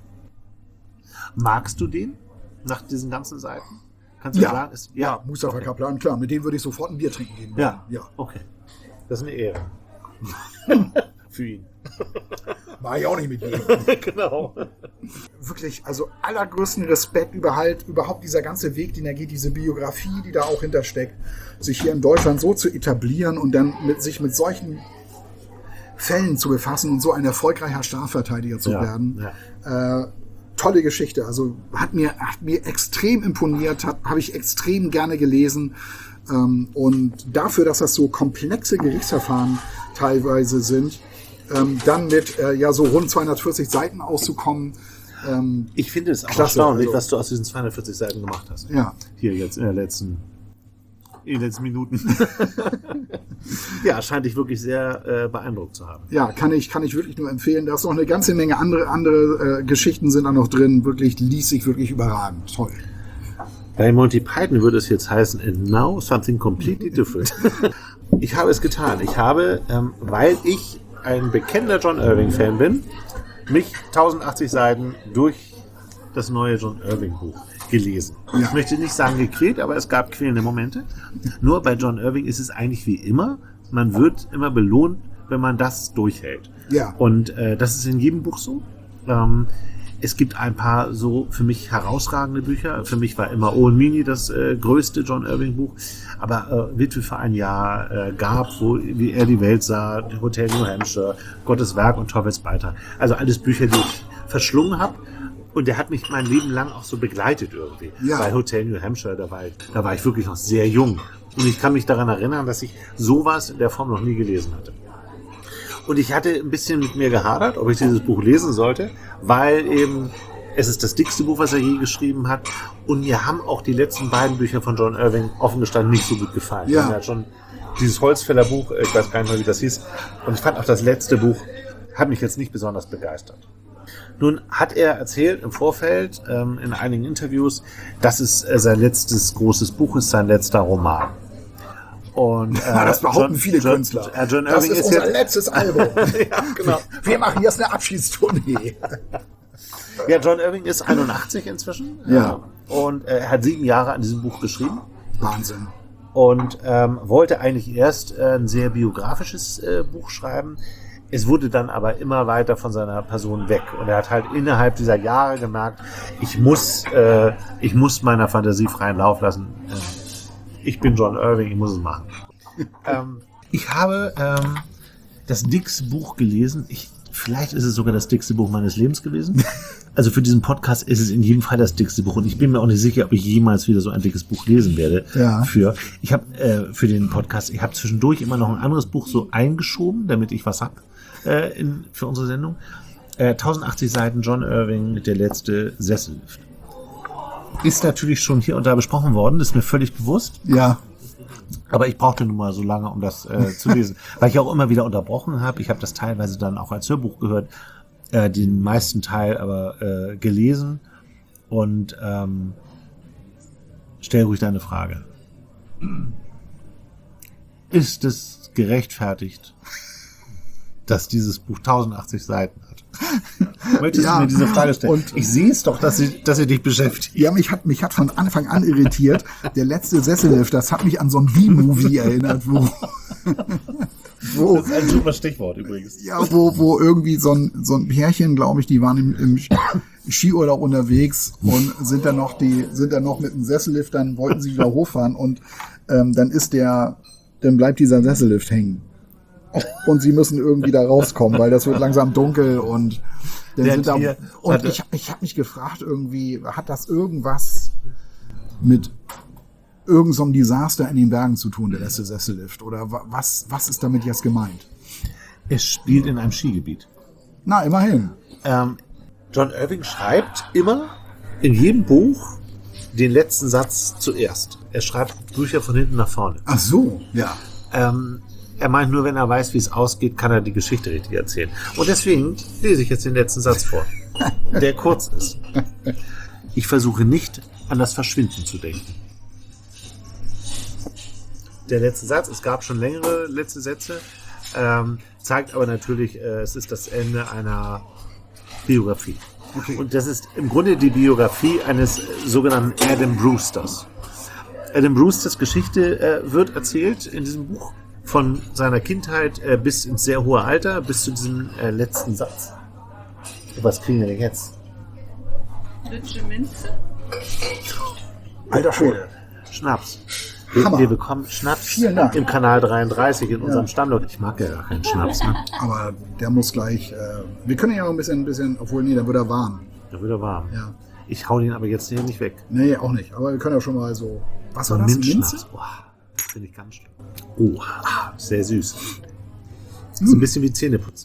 Magst du den nach diesen ganzen Seiten? Kannst du Ja, sagen? Ist, ja, Mustafa okay. Kaplan, klar, mit dem würde ich sofort ein Bier trinken gehen wollen. Ja. ja. Okay. Das ist eine Ehre. Für ihn. War ich auch nicht mit jedem. Genau. Wirklich, also allergrößten Respekt überhaupt, überhaupt dieser ganze Weg, den er geht, diese Biografie, die da auch hintersteckt, sich hier in Deutschland so zu etablieren und dann mit, sich mit solchen Fällen zu befassen und so ein erfolgreicher Strafverteidiger zu Ja, werden. ja. Äh, tolle Geschichte, also hat mir, hat mir extrem imponiert, habe ich extrem gerne gelesen. Ähm, und dafür, dass das so komplexe Gerichtsverfahren teilweise sind, ähm, dann mit äh, ja so rund zweihundertvierzig Seiten auszukommen. Ähm, Ich finde es auch Klasse, erstaunlich, also- was du aus diesen zweihundertvierzig Seiten gemacht hast. ja, Hier jetzt in, der letzten, in den letzten Minuten. Ja, scheint dich wirklich sehr äh, beeindruckt zu haben. ja, kann ich, kann ich wirklich nur empfehlen. Da ist noch eine ganze Menge andere, andere äh, Geschichten sind da noch drin. Wirklich, liest sich wirklich überragend. Toll. Bei Monty Python würde es jetzt heißen, and now something completely different. Ich habe es getan. Ich habe, ähm, weil ich ein bekennender John Irving-Fan bin, mich tausendachtzig Seiten durch das neue John Irving-Buch gelesen. Ja. Ich möchte nicht sagen gequält, aber es gab quälende Momente. Nur bei John Irving ist es eigentlich wie immer, man wird immer belohnt, wenn man das durchhält. Ja. Und äh, das ist in jedem Buch so. Ähm, es gibt ein paar so für mich herausragende Bücher. Für mich war immer Owen Meany das äh, größte John Irving-Buch. Aber äh, Witwe für ein Jahr, äh, Gab, wo, wie er die Welt sah, Hotel New Hampshire, Gottes Werk und Torvalds Beitrag. Also alles Bücher, die ich verschlungen habe. Und der hat mich mein Leben lang auch so begleitet irgendwie. Ja. Bei Hotel New Hampshire, da war, ich, da war ich wirklich noch sehr jung. Und ich kann mich daran erinnern, dass ich sowas in der Form noch nie gelesen hatte. Und ich hatte ein bisschen mit mir gehadert, ob ich dieses Buch lesen sollte, weil eben es ist das dickste Buch, was er je geschrieben hat. Und mir haben auch die letzten beiden Bücher von John Irving offen gestanden nicht so gut gefallen. Ja. Er hat schon dieses Holzfäller Buch, ich weiß gar nicht mehr, wie das hieß. Und ich fand auch das letzte Buch hat mich jetzt nicht besonders begeistert. Nun hat er erzählt im Vorfeld, ähm, in einigen Interviews, dass es äh, sein letztes großes Buch ist, sein letzter Roman. Und, äh, das behaupten John, viele John, Künstler. Äh, John das Irving ist ist unser jetzt, letztes Album. ja, genau. Wir machen jetzt eine Abschiedstournee. Ja, John Irving ist einundachtzig inzwischen. Ja. Äh, und äh, er hat sieben Jahre an diesem Buch geschrieben. Wahnsinn. Und ähm, wollte eigentlich erst äh, ein sehr biografisches äh, Buch schreiben. Es wurde dann aber immer weiter von seiner Person weg. Und er hat halt innerhalb dieser Jahre gemerkt, ich muss, äh, ich muss meiner Fantasie freien Lauf lassen. Äh, ich bin John Irving, ich muss es machen. ähm, ich habe ähm, das dickste Buch gelesen. Ich, vielleicht ist es sogar das dickste Buch meines Lebens gewesen. Also für diesen Podcast ist es in jedem Fall das dickste Buch. Und ich bin mir auch nicht sicher, ob ich jemals wieder so ein dickes Buch lesen werde. Ja. Für ich habe äh, für den Podcast, ich habe zwischendurch immer noch ein anderes Buch so eingeschoben, damit ich was hab äh, in, für unsere Sendung. Äh, tausendachtzig Seiten John Irving, der letzte Sessellift. Ist natürlich schon hier und da besprochen worden, das ist mir völlig bewusst. Ja. Aber ich brauchte nun mal so lange, um das äh, zu lesen. Weil ich auch immer wieder unterbrochen habe. Ich habe das teilweise dann auch als Hörbuch gehört. Äh, den meisten Teil aber äh, gelesen. Und ähm, stell ruhig deine Frage. Ist es gerechtfertigt, dass dieses Buch tausendachtzig Seiten hat? Möchtest Ja, du mir diese Frage stellen? und- Ich sehe es doch, dass sie, dass sie dich beschäftigt. Ja, mich hat, mich hat von Anfang an irritiert. Der letzte Sessellift, das hat mich an so ein B-Movie erinnert, wo, wo, Das ist ein super Stichwort übrigens. ja, wo, wo irgendwie so ein, so ein Pärchen, glaube ich, die waren im, im Skiurlaub unterwegs und sind dann noch die, sind dann noch mit dem Sessellift, dann wollten sie wieder hochfahren und ähm, dann ist der, dann bleibt dieser Sessellift hängen. Und sie müssen irgendwie da rauskommen, weil das wird langsam dunkel und dann Der sind da, Tier- und warte. ich, ich habe mich gefragt irgendwie, hat das irgendwas mit irgend so einem Desaster in den Bergen zu tun, der letzte Sessellift? Oder wa- was, was ist damit jetzt gemeint? Es spielt in einem Skigebiet. Na, immerhin. Ähm, John Irving schreibt immer in jedem Buch den letzten Satz zuerst. Er schreibt Bücher von hinten nach vorne. Ach so, ja. Ähm, er meint nur, wenn er weiß, wie es ausgeht, kann er die Geschichte richtig erzählen. Und deswegen lese ich jetzt den letzten Satz vor, der kurz ist. Ich versuche nicht an das Verschwinden zu denken. Der letzte Satz, es gab schon längere letzte Sätze, ähm, zeigt aber natürlich, äh, es ist das Ende einer Biografie. Okay. Und das ist im Grunde die Biografie eines äh, sogenannten Adam Brewsters. Adam Brewsters Geschichte äh, wird erzählt in diesem Buch von seiner Kindheit äh, bis ins sehr hohe Alter, bis zu diesem äh, letzten Satz. Was kriegen wir denn jetzt? Lütsche Minze. Alter Schwede. Schnaps. Wir, Hammer. wir bekommen Schnaps Vielen Dank. im Kanal dreiunddreißig in unserem Standort. Ich mag ja gar keinen Schnaps, ne? Aber der muss gleich, äh, wir können ja noch ein bisschen, ein bisschen, obwohl, nee, dann wird er warm. Da wird er warm. Ja. Ich hau den aber jetzt hier nicht weg. Nee, auch nicht. Aber wir können ja schon mal so, was So war ein das? Minzschnaps. Minze? Boah, das finde ich ganz schlimm. Oh, ah, sehr süß. Das ist ein bisschen wie Zähneputzen.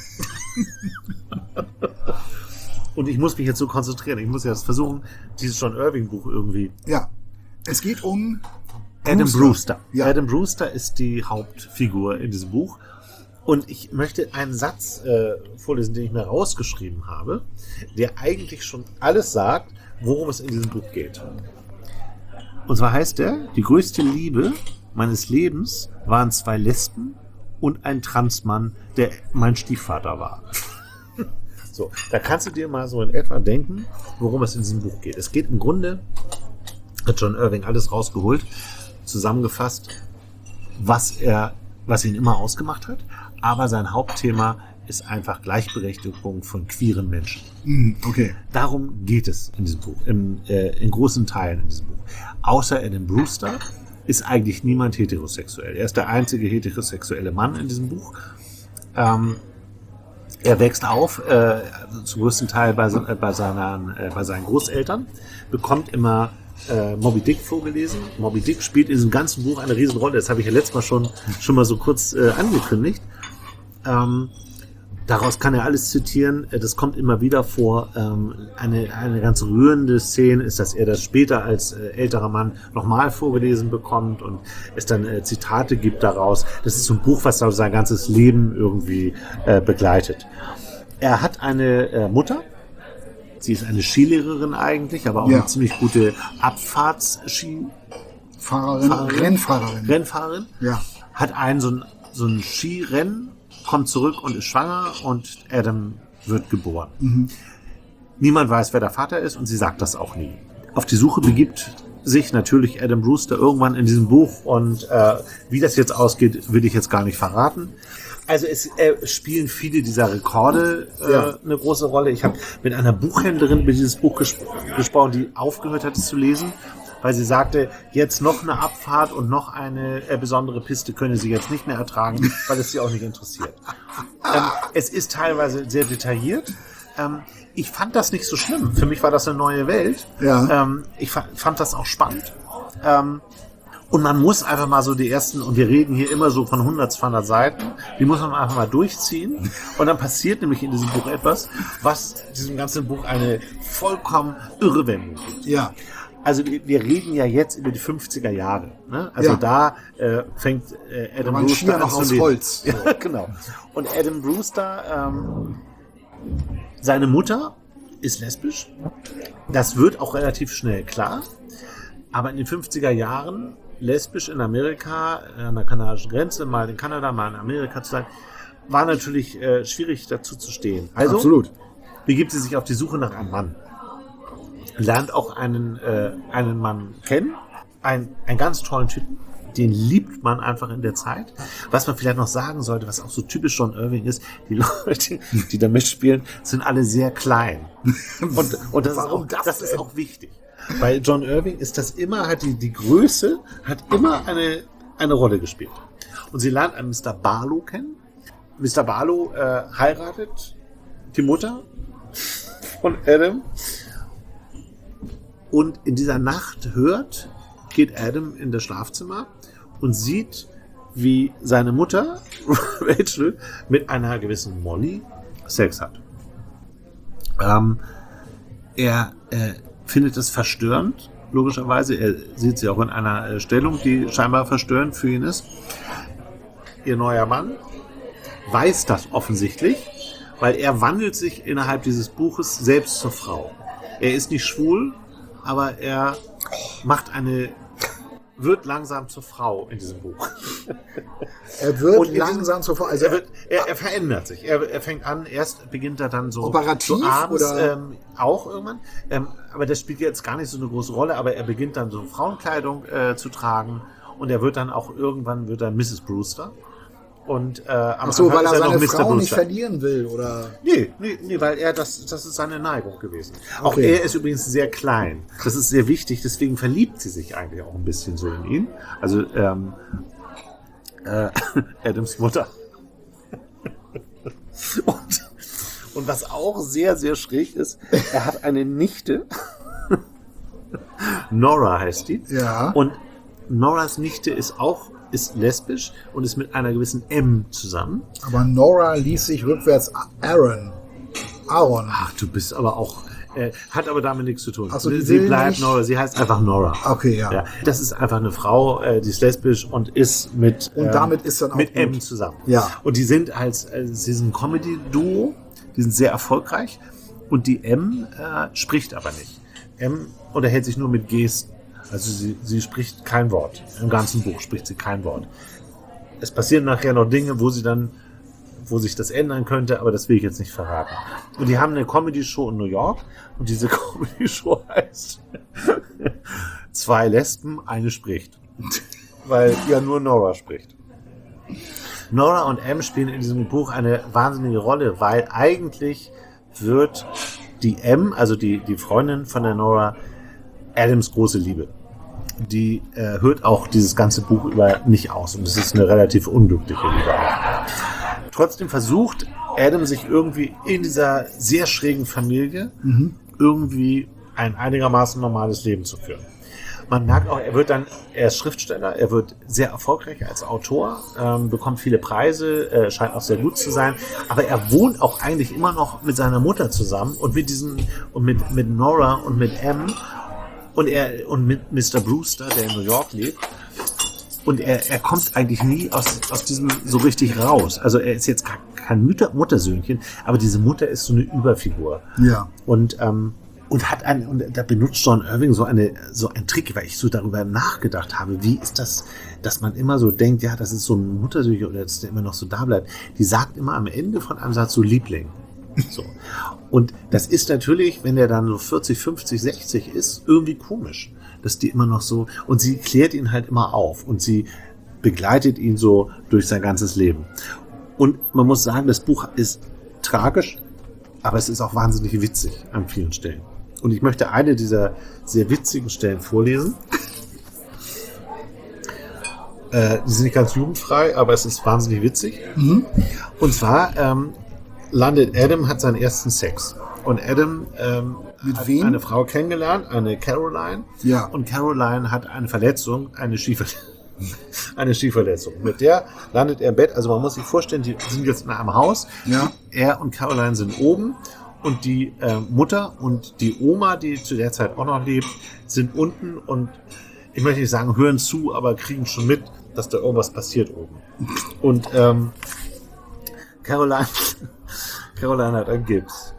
Und ich muss mich jetzt so konzentrieren. Ich muss jetzt versuchen, dieses John Irving-Buch irgendwie. Ja. Es geht um Adam Brewster. Brewster. Ja. Adam Brewster ist die Hauptfigur in diesem Buch. Und ich möchte einen Satz äh, vorlesen, den ich mir rausgeschrieben habe, der eigentlich schon alles sagt, worum es in diesem Buch geht. Und zwar heißt er, die größte Liebe meines Lebens waren zwei Lesben und ein Transmann, der mein Stiefvater war. So, da kannst du dir mal so in etwa denken, worum es in diesem Buch geht. Es geht im Grunde, hat John Irving alles rausgeholt, zusammengefasst, was er, was ihn immer ausgemacht hat. Aber sein Hauptthema ist einfach Gleichberechtigung von queeren Menschen. Mm, okay. Darum geht es in diesem Buch, in, äh, in großen Teilen in diesem Buch. Außer Adam Brewster ist eigentlich niemand heterosexuell. Er ist der einzige heterosexuelle Mann in diesem Buch. Ähm, er wächst auf, äh, zum größten Teil bei, äh, bei, seinen, äh, bei seinen Großeltern, bekommt immer äh, Moby Dick vorgelesen. Moby Dick spielt in diesem ganzen Buch eine Riesenrolle. Das habe ich ja letztes Mal schon, schon mal so kurz äh, angekündigt. Ähm, Daraus kann er alles zitieren, das kommt immer wieder vor. Ähm, eine, eine ganz rührende Szene ist, dass er das später als äh, älterer Mann nochmal vorgelesen bekommt und es dann äh, Zitate gibt daraus. Das ist so ein Buch, was sein ganzes Leben irgendwie äh, begleitet. Er hat eine äh, Mutter, sie ist eine Skilehrerin eigentlich, aber auch Ja. eine ziemlich gute Abfahrtsski. Fahrerin, Fahrerin. Rennfahrerin. Rennfahrerin. Ja. Hat einen so ein, so ein Skirennen, kommt zurück und ist schwanger und Adam wird geboren. Mhm. Niemand weiß, wer der Vater ist und sie sagt das auch nie. Auf die Suche begibt sich natürlich Adam Brewster irgendwann in diesem Buch und äh, wie das jetzt ausgeht, will ich jetzt gar nicht verraten. Also es äh, spielen viele dieser Rekorde äh, Ja. eine große Rolle. Ich habe mit einer Buchhändlerin über dieses Buch ges- gesprochen, die aufgehört hat, es zu lesen, weil sie sagte, jetzt noch eine Abfahrt und noch eine äh, besondere Piste könne sie jetzt nicht mehr ertragen, weil es sie auch nicht interessiert. ähm, es ist teilweise sehr detailliert. Ähm, ich fand das nicht so schlimm. Für mich war das eine neue Welt. Ja. Ähm, ich fa- fand das auch spannend. Ähm, und man muss einfach mal so die ersten, und wir reden hier immer so von hundert, zweihundert Seiten, die muss man einfach mal durchziehen. Und dann passiert nämlich in diesem Buch etwas, was diesem ganzen Buch eine vollkommen irre Wendung gibt. Ja. Also wir wir reden ja jetzt über die fünfziger Jahre. Ne? Also Ja. da äh, fängt äh, Adam waren Brewster Skier an noch zu aus leben. Holz. Ja, genau. Und Adam Brewster, ähm, seine Mutter ist lesbisch. Das wird auch relativ schnell klar. Aber in den fünfziger Jahren lesbisch in Amerika, an der kanadischen Grenze, mal in Kanada, mal in Amerika zu sein, war natürlich äh, schwierig dazu zu stehen. Also Absolut. begibt sie sich auf die Suche nach einem Mann. Lernt auch einen, äh, einen Mann kennen, ein, einen ganz tollen Typen, den liebt man einfach in der Zeit. Was man vielleicht noch sagen sollte, was auch so typisch John Irving ist, die Leute, die da mitspielen, sind alle sehr klein. Und, und das, ist Warum auch, das das ist denn? auch wichtig. Bei John Irving ist das immer, hat die, die Größe, hat immer eine, eine Rolle gespielt. Und sie lernt einen Mister Barlow kennen. Mister Barlow äh, heiratet die Mutter von Adam. Und in dieser Nacht hört, geht Adam in das Schlafzimmer und sieht, wie seine Mutter, Rachel, mit einer gewissen Molly Sex hat. Ähm, er äh, findet es verstörend, logischerweise. Er sieht sie auch in einer äh, Stellung, die scheinbar verstörend für ihn ist. Ihr neuer Mann weiß das offensichtlich, weil er wandelt sich innerhalb dieses Buches selbst zur Frau. Er ist nicht schwul, aber er macht eine, wird langsam zur Frau in diesem Buch. Er wird Und in langsam zur Frau. Also Er, wird, er, er verändert sich. Er, er fängt an, erst beginnt er dann so, Operativ so abends oder? Ähm, auch irgendwann. Ähm, aber das spielt jetzt gar nicht so eine große Rolle, aber er beginnt dann so Frauenkleidung äh, zu tragen und er wird dann auch irgendwann wird er Misses Brewster. Und äh, am Ach so, Anfang weil ist er noch seine Mister Frau nicht Brewster. verlieren will, oder? Nee, nee, nee, weil er das, das ist seine Neigung gewesen. Auch Okay. er ist übrigens sehr klein. Das ist sehr wichtig, deswegen verliebt sie sich eigentlich auch ein bisschen so in ihn. Also ähm, äh, Adams Mutter. Und, und was auch sehr, sehr schräg ist, er hat eine Nichte. Nora heißt die. Ja. Und Noras Nichte ist auch ist lesbisch und ist mit einer gewissen M zusammen. Aber Nora ließ sich rückwärts Aaron. Aaron. Ach, du bist aber auch, äh, hat aber damit nichts zu tun. Ach so, die sie will bleibt nicht- Nora, sie heißt einfach Nora. Okay, ja. Ja, das ist einfach eine Frau, äh, die ist lesbisch und ist mit Und damit ist dann auch mit gut. M zusammen. Ja. Und die sind als äh, sie sind ein Comedy-Duo, die sind sehr erfolgreich und die M äh, spricht aber nicht. M unterhält sich nur mit Gesten. Also sie, sie spricht kein Wort. Im ganzen Buch spricht sie kein Wort. Es passieren nachher noch Dinge, wo sie dann, wo sich das ändern könnte, aber das will ich jetzt nicht verraten. Und die haben eine Comedy-Show in New York und diese Comedy-Show heißt Zwei Lesben, eine spricht. Weil ja nur Nora spricht. Nora und M spielen in diesem Buch eine wahnsinnige Rolle, weil eigentlich wird die M, also die, die Freundin von der Nora, Adams große Liebe. Die äh, hört auch dieses ganze Buch über nicht aus und es ist eine relativ unglückliche Liebe auch. Trotzdem versucht Adam sich irgendwie in dieser sehr schrägen Familie irgendwie ein einigermaßen normales Leben zu führen. man merkt auch, er wird dann, er ist Schriftsteller, er wird sehr erfolgreich als Autor, ähm, bekommt viele Preise, äh, scheint auch sehr gut zu sein, aber er wohnt auch eigentlich immer noch mit seiner Mutter zusammen und mit diesen, und mit, mit Nora und mit M und er, und mit Mister Brewster, der in New York lebt. Und er, er kommt eigentlich nie aus, aus diesem so richtig raus. Also er ist jetzt kein Mütter, Muttersöhnchen, aber diese Mutter ist so eine Überfigur. Ja. Und, ähm, und hat ein, und da benutzt John Irving so eine, so ein Trick, weil ich so darüber nachgedacht habe, wie ist das, dass man immer so denkt, ja, das ist so ein Muttersöhnchen oder dass der immer noch so da bleibt. Die sagt immer am Ende von einem Satz so Liebling. So. Und das ist natürlich, wenn er dann so vierzig, fünfzig, sechzig ist, irgendwie komisch, dass die immer noch so, und sie klärt ihn halt immer auf und sie begleitet ihn so durch sein ganzes Leben. Und man muss sagen, das Buch ist tragisch, aber es ist auch wahnsinnig witzig an vielen Stellen. Und ich möchte eine dieser sehr witzigen Stellen vorlesen. Äh, die sind nicht ganz jugendfrei, aber es ist wahnsinnig witzig. Mhm. Und zwar ähm, landet Adam, hat seinen ersten Sex. Und Adam ähm, Mit hat wem? eine Frau kennengelernt, eine Caroline. Ja. Und Caroline hat eine Verletzung, eine Skiverletzung. Eine Skiverletzung. Mit der landet er im Bett. Also man muss sich vorstellen, die sind jetzt in einem Haus. Ja. Er und Caroline sind oben. Und die äh, Mutter und die Oma, die zu der Zeit auch noch lebt, sind unten. Und ich möchte nicht sagen, hören zu, aber kriegen schon mit, dass da irgendwas passiert oben. Und ähm, Caroline, Caroline hat einen Gips.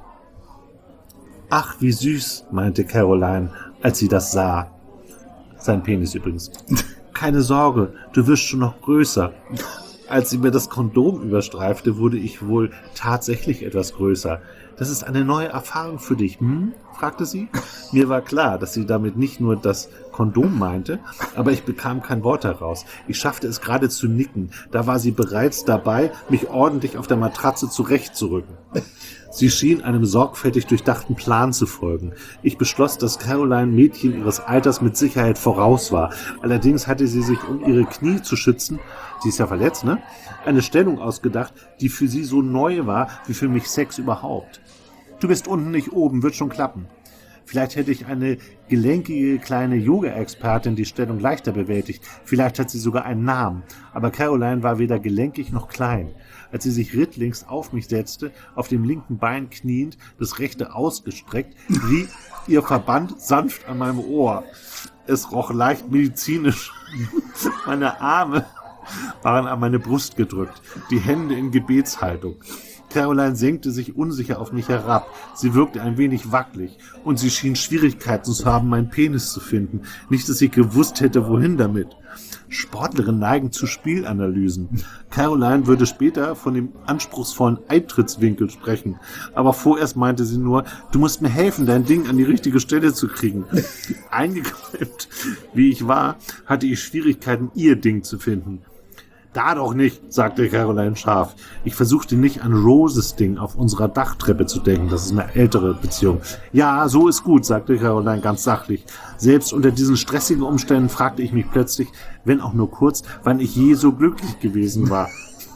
Ach, wie süß, meinte Caroline, als sie das sah. Sein Penis übrigens. Keine Sorge, du wirst schon noch größer. Als sie mir das Kondom überstreifte, wurde ich wohl tatsächlich etwas größer. Das ist eine neue Erfahrung für dich, hm? Fragte sie. Mir war klar, dass sie damit nicht nur das Kondom meinte, aber ich bekam kein Wort heraus. Ich schaffte es gerade zu nicken. Da war sie bereits dabei, mich ordentlich auf der Matratze zurechtzurücken. Sie schien einem sorgfältig durchdachten Plan zu folgen. Ich beschloss, dass Caroline Mädchen ihres Alters mit Sicherheit voraus war. Allerdings hatte sie sich, um ihre Knie zu schützen, sie ist ja verletzt, ne? Eine Stellung ausgedacht, die für sie so neu war, wie für mich Sex überhaupt. Du bist unten, nicht oben, wird schon klappen. Vielleicht hätte ich eine gelenkige kleine Yoga-Expertin die Stellung leichter bewältigt. Vielleicht hat sie sogar einen Namen. Aber Caroline war weder gelenkig noch klein. Als sie sich rittlings auf mich setzte, auf dem linken Bein kniend, das rechte ausgestreckt, rieb ihr Verband sanft an meinem Ohr. Es roch leicht medizinisch. Meine Arme waren an meine Brust gedrückt, die Hände in Gebetshaltung. Caroline senkte sich unsicher auf mich herab. Sie wirkte ein wenig wackelig und sie schien Schwierigkeiten zu haben, meinen Penis zu finden. Nicht, dass ich gewusst hätte, wohin damit. Sportlerinnen neigen zu Spielanalysen. Caroline würde später von dem anspruchsvollen Eintrittswinkel sprechen. Aber vorerst meinte sie nur, du musst mir helfen, dein Ding an die richtige Stelle zu kriegen. Eingeklemmt, wie ich war, hatte ich Schwierigkeiten, ihr Ding zu finden. Da doch nicht, sagte Caroline scharf. Ich versuchte nicht an Roses Ding auf unserer Dachtreppe zu denken. Das ist eine ältere Beziehung. Ja, so ist gut, sagte Caroline ganz sachlich. Selbst unter diesen stressigen Umständen fragte ich mich plötzlich, wenn auch nur kurz, wann ich je so glücklich gewesen war.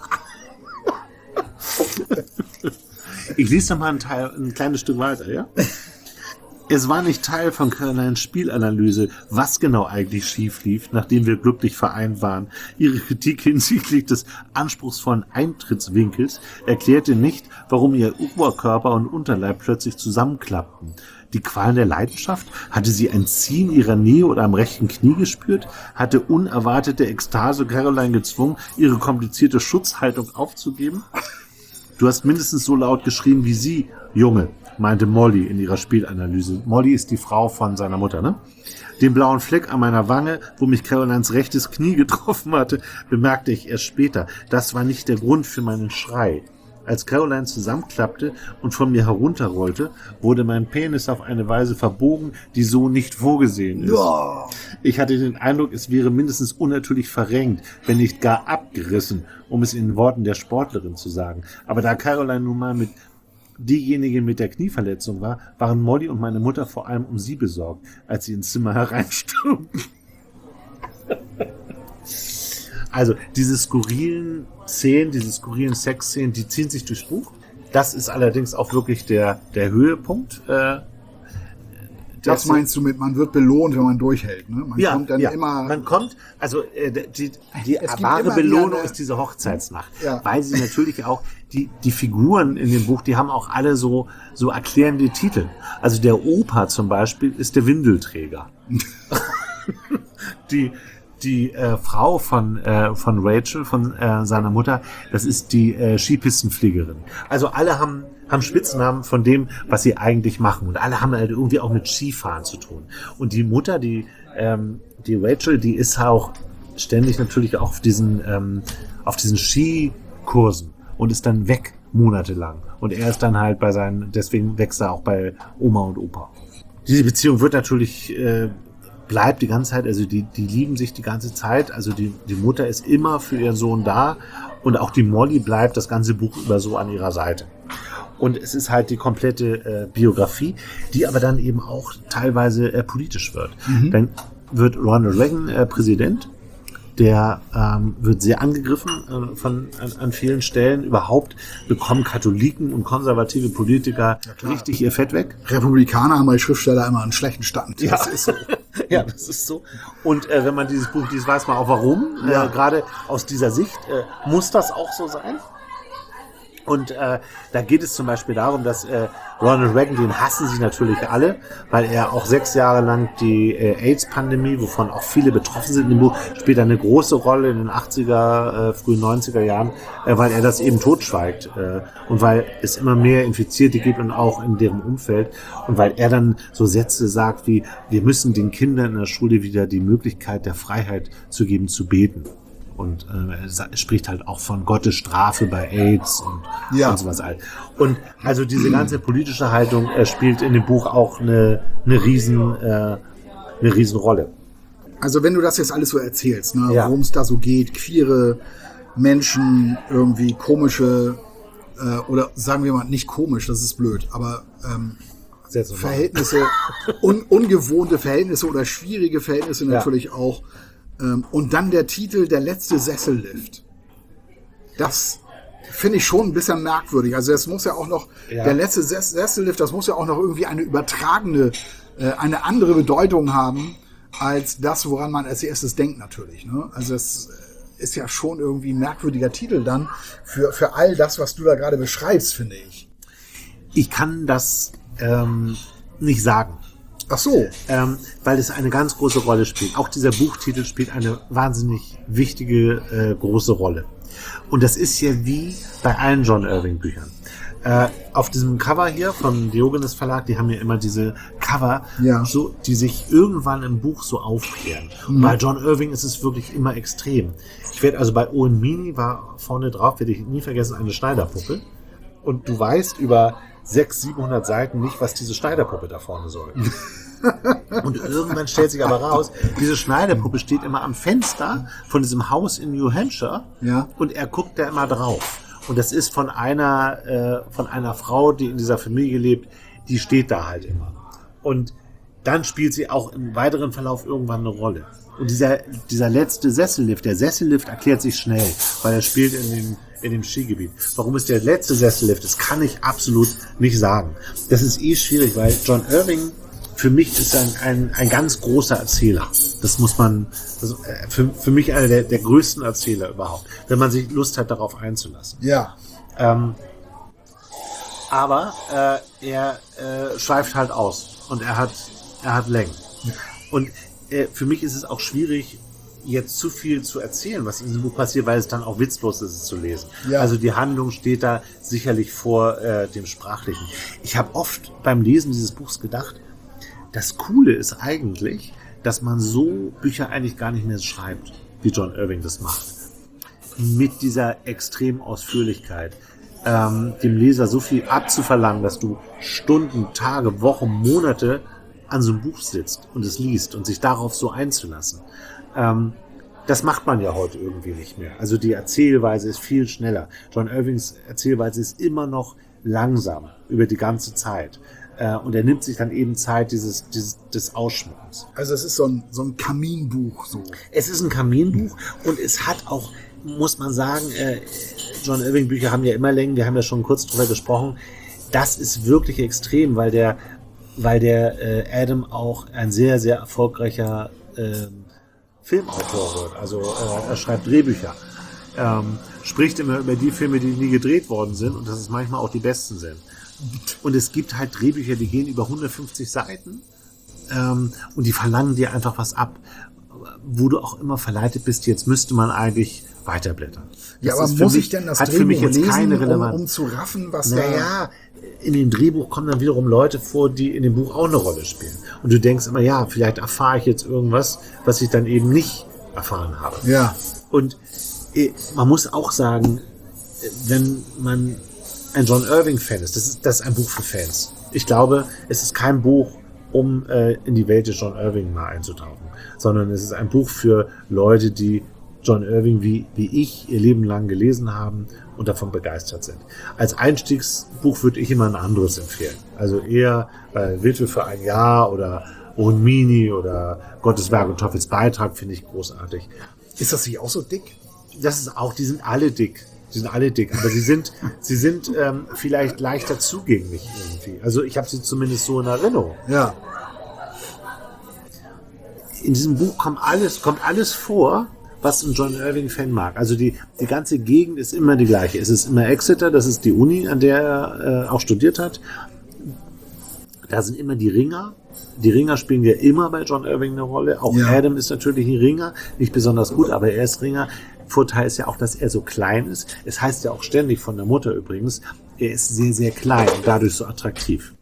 Ich lese noch mal ein, Teil, ein kleines Stück weiter, ja? Es war nicht Teil von Carolines Spielanalyse, was genau eigentlich schief lief, nachdem wir glücklich vereint waren. Ihre Kritik hinsichtlich des anspruchsvollen Eintrittswinkels erklärte nicht, warum ihr Oberkörper und Unterleib plötzlich zusammenklappten. Die Qualen der Leidenschaft? Hatte sie ein Ziehen ihrer Nähe oder am rechten Knie gespürt? Hatte unerwartete Ekstase Caroline gezwungen, ihre komplizierte Schutzhaltung aufzugeben? Du hast mindestens so laut geschrien wie sie, Junge, meinte Molly in ihrer Spielanalyse. Molly ist die Frau von seiner Mutter, ne? Den blauen Fleck an meiner Wange, wo mich Carolines rechtes Knie getroffen hatte, bemerkte ich erst später. Das war nicht der Grund für meinen Schrei. Als Caroline zusammenklappte und von mir herunterrollte, wurde mein Penis auf eine Weise verbogen, die so nicht vorgesehen ist. Ja. Ich hatte den Eindruck, es wäre mindestens unnatürlich verrenkt, wenn nicht gar abgerissen, um es in den Worten der Sportlerin zu sagen. Aber da Caroline nun mal mit diejenige mit der Knieverletzung war, waren Molly und meine Mutter vor allem um sie besorgt, als sie ins Zimmer hereinstürmten. Also diese skurrilen Szenen, diese skurrilen Sexszenen, die ziehen sich durchs Buch. Das ist allerdings auch wirklich der, der Höhepunkt. Äh, das meinst du mit, man wird belohnt, wenn man durchhält, ne? Man ja, kommt dann ja. immer... Man kommt, also äh, die, die Es gibt wahre immer Belohnung wieder- ist diese Hochzeitsnacht, Ja. weil sie natürlich auch, die, die Figuren in dem Buch, die haben auch alle so, so erklärende Titel. Also der Opa zum Beispiel ist der Windelträger. die die äh, Frau von, äh, von Rachel, von äh, seiner Mutter, das ist die äh, Skipistenfliegerin. Also alle haben, haben Spitznamen von dem, was sie eigentlich machen. Und alle haben halt irgendwie auch mit Skifahren zu tun. Und die Mutter, die, ähm, die Rachel, die ist auch ständig natürlich auch auf diesen, ähm, auf diesen Skikursen und ist dann weg monatelang. Und er ist dann halt bei seinen, deswegen wächst er auch bei Oma und Opa. Diese Beziehung wird natürlich, äh, bleibt die ganze Zeit, also die, die lieben sich die ganze Zeit, also die, die Mutter ist immer für ihren Sohn da und auch die Molly bleibt das ganze Buch über so an ihrer Seite. Und es ist halt die komplette äh, Biografie, die aber dann eben auch teilweise äh, politisch wird. Mhm. Dann wird Ronald Reagan äh, Präsident, der ähm, wird sehr angegriffen äh, von, an, an vielen Stellen. Überhaupt bekommen Katholiken und konservative Politiker Ja, richtig ihr Fett weg. Republikaner haben bei Schriftsteller immer einen schlechten Stand. Ja. Das ist so. Ja, das ist so. Und äh, wenn man dieses Buch liest, weiß man auch warum. Ja. Äh, gerade aus dieser Sicht äh, muss das auch so sein. Und äh, da geht es zum Beispiel darum, dass äh, Ronald Reagan, den hassen sie natürlich alle, weil er auch sechs Jahre lang die äh, AIDS-Pandemie, wovon auch viele betroffen sind in dem Buch, spielt eine große Rolle in den achtziger, äh, frühen neunziger Jahren, äh, weil er das eben totschweigt äh, und weil es immer mehr Infizierte gibt und auch in deren Umfeld und weil er dann so Sätze sagt wie, wir müssen den Kindern in der Schule wieder die Möglichkeit der Freiheit zu geben, zu beten. Und äh, er spricht halt auch von Gottes Strafe bei AIDS und, Ja. und sowas all. Und also diese ganze politische Haltung äh, spielt in dem Buch auch eine, eine riesen, äh, eine riesen Rolle. Also wenn du das jetzt alles so erzählst, ne, Ja. worum es da so geht, queere Menschen, irgendwie komische, äh, oder sagen wir mal nicht komisch, das ist blöd, aber ähm, Sehr so Verhältnisse, un, ungewohnte Verhältnisse oder schwierige Verhältnisse Ja. natürlich auch. Ähm, und dann der Titel, der letzte Sessellift. Das finde ich schon ein bisschen merkwürdig. Also es muss ja auch noch, Ja. der letzte Ses Sessellift, das muss ja auch noch irgendwie eine übertragene, äh, eine andere Bedeutung haben, als das, woran man als erstes denkt natürlich. Ne? Also es ist ja schon irgendwie ein merkwürdiger Titel dann für, für all das, was du da gerade beschreibst, finde ich. Ich kann das ähm, nicht sagen. Ach so. Ähm, weil es eine ganz große Rolle spielt. Auch dieser Buchtitel spielt eine wahnsinnig wichtige, äh, große Rolle. Und das ist ja wie bei allen John Irving Büchern. Äh, auf diesem Cover hier vom Diogenes Verlag, die haben ja immer diese Cover, Ja. so, die sich irgendwann im Buch so aufklären. Und bei John Irving ist es wirklich immer extrem. Ich werde also bei Owen Meany war vorne drauf, werde ich nie vergessen, eine Schneiderpuppe. Und du weißt über sechshundert, siebenhundert Seiten nicht, was diese Schneiderpuppe da vorne soll. Und irgendwann stellt sich aber raus, diese Schneiderpuppe steht immer am Fenster von diesem Haus in New Hampshire Ja. und er guckt da immer drauf. Und das ist von einer, äh, von einer Frau, die in dieser Familie lebt, die steht da halt immer. Und dann spielt sie auch im weiteren Verlauf irgendwann eine Rolle. Und dieser, dieser letzte Sessellift, der Sessellift erklärt sich schnell, weil er spielt in dem, in dem Skigebiet. Warum es der letzte Sessellift ist, kann ich absolut nicht sagen. Das ist eh schwierig, weil John Irving für mich ist ein, ein, ein ganz großer Erzähler. Das muss man, das, äh, für, für mich einer der, der größten Erzähler überhaupt, wenn man sich Lust hat, darauf einzulassen. Ja. Ähm, aber äh, er äh, schweift halt aus und er hat, er hat Längen. Und äh, für mich ist es auch schwierig, jetzt zu viel zu erzählen, was in diesem Buch passiert, weil es dann auch witzlos ist, es zu lesen. Ja. Also die Handlung steht da sicherlich vor äh, dem Sprachlichen. Ich habe oft beim Lesen dieses Buchs gedacht, das Coole ist eigentlich, dass man so Bücher eigentlich gar nicht mehr schreibt, wie John Irving das macht. Mit dieser extremen Ausführlichkeit, ähm, dem Leser so viel abzuverlangen, dass du Stunden, Tage, Wochen, Monate an so einem Buch sitzt und es liest und sich darauf so einzulassen. Ähm, das macht man ja heute irgendwie nicht mehr. Also die Erzählweise ist viel schneller. John Irvings Erzählweise ist immer noch langsam über die ganze Zeit. Äh, und er nimmt sich dann eben Zeit dieses, dieses des Ausschmückens. Also es ist so ein, so ein Kaminbuch so. Es ist ein Kaminbuch und es hat auch, muss man sagen, äh, John Irving Bücher haben ja immer Längen, wir haben ja schon kurz drüber gesprochen. Das ist wirklich extrem, weil der weil der äh, Adam auch ein sehr, sehr erfolgreicher ähm, Filmautor wird. Also äh, er schreibt Drehbücher. Ähm, spricht immer über die Filme, die nie gedreht worden sind und dass es manchmal auch die besten sind. Und es gibt halt Drehbücher, die gehen über hundertfünfzig Seiten ähm, und die verlangen dir einfach was ab, wo du auch immer verleitet bist, jetzt müsste man eigentlich weiterblättern. Ja, Das aber ist für muss mich, ich denn das hat für mich Drehbuch jetzt keine lesen, um, Relevanz. um zu raffen, was da... Naja, in dem Drehbuch kommen dann wiederum Leute vor, die in dem Buch auch eine Rolle spielen. Und du denkst immer, ja, vielleicht erfahre ich jetzt irgendwas, was ich dann eben nicht erfahren habe. Ja. Und äh, man muss auch sagen, äh, wenn man ein John Irving-Fan ist, das ist, das ist ein Buch für Fans. Ich glaube, es ist kein Buch, um äh, in die Welt des John Irving mal einzutauchen, sondern es ist ein Buch für Leute, die John Irving wie, wie ich ihr Leben lang gelesen haben und davon begeistert sind. Als Einstiegsbuch würde ich immer ein anderes empfehlen. Also eher äh, Witwe für ein Jahr oder Unmini oder Gottes Werk und Teufels Beitrag finde ich großartig. Ist das nicht auch so dick? Das ist auch, die sind alle dick. Die sind alle dick, aber sie sind, sie sind ähm, vielleicht leichter zugänglich irgendwie. Also ich habe sie zumindest so in Erinnerung. Ja. In diesem Buch kommt alles, kommt alles vor, was ein John Irving-Fan mag. Also die, die ganze Gegend ist immer die gleiche. Es ist immer Exeter, das ist die Uni, an der er äh, auch studiert hat. Da sind immer die Ringer. Die Ringer spielen ja immer bei John Irving eine Rolle. Auch ja. Adam ist natürlich ein Ringer, nicht besonders gut, aber er ist Ringer. Vorteil ist ja auch, dass er so klein ist. Es heißt ja auch ständig von der Mutter übrigens, er ist sehr, sehr klein und dadurch so attraktiv.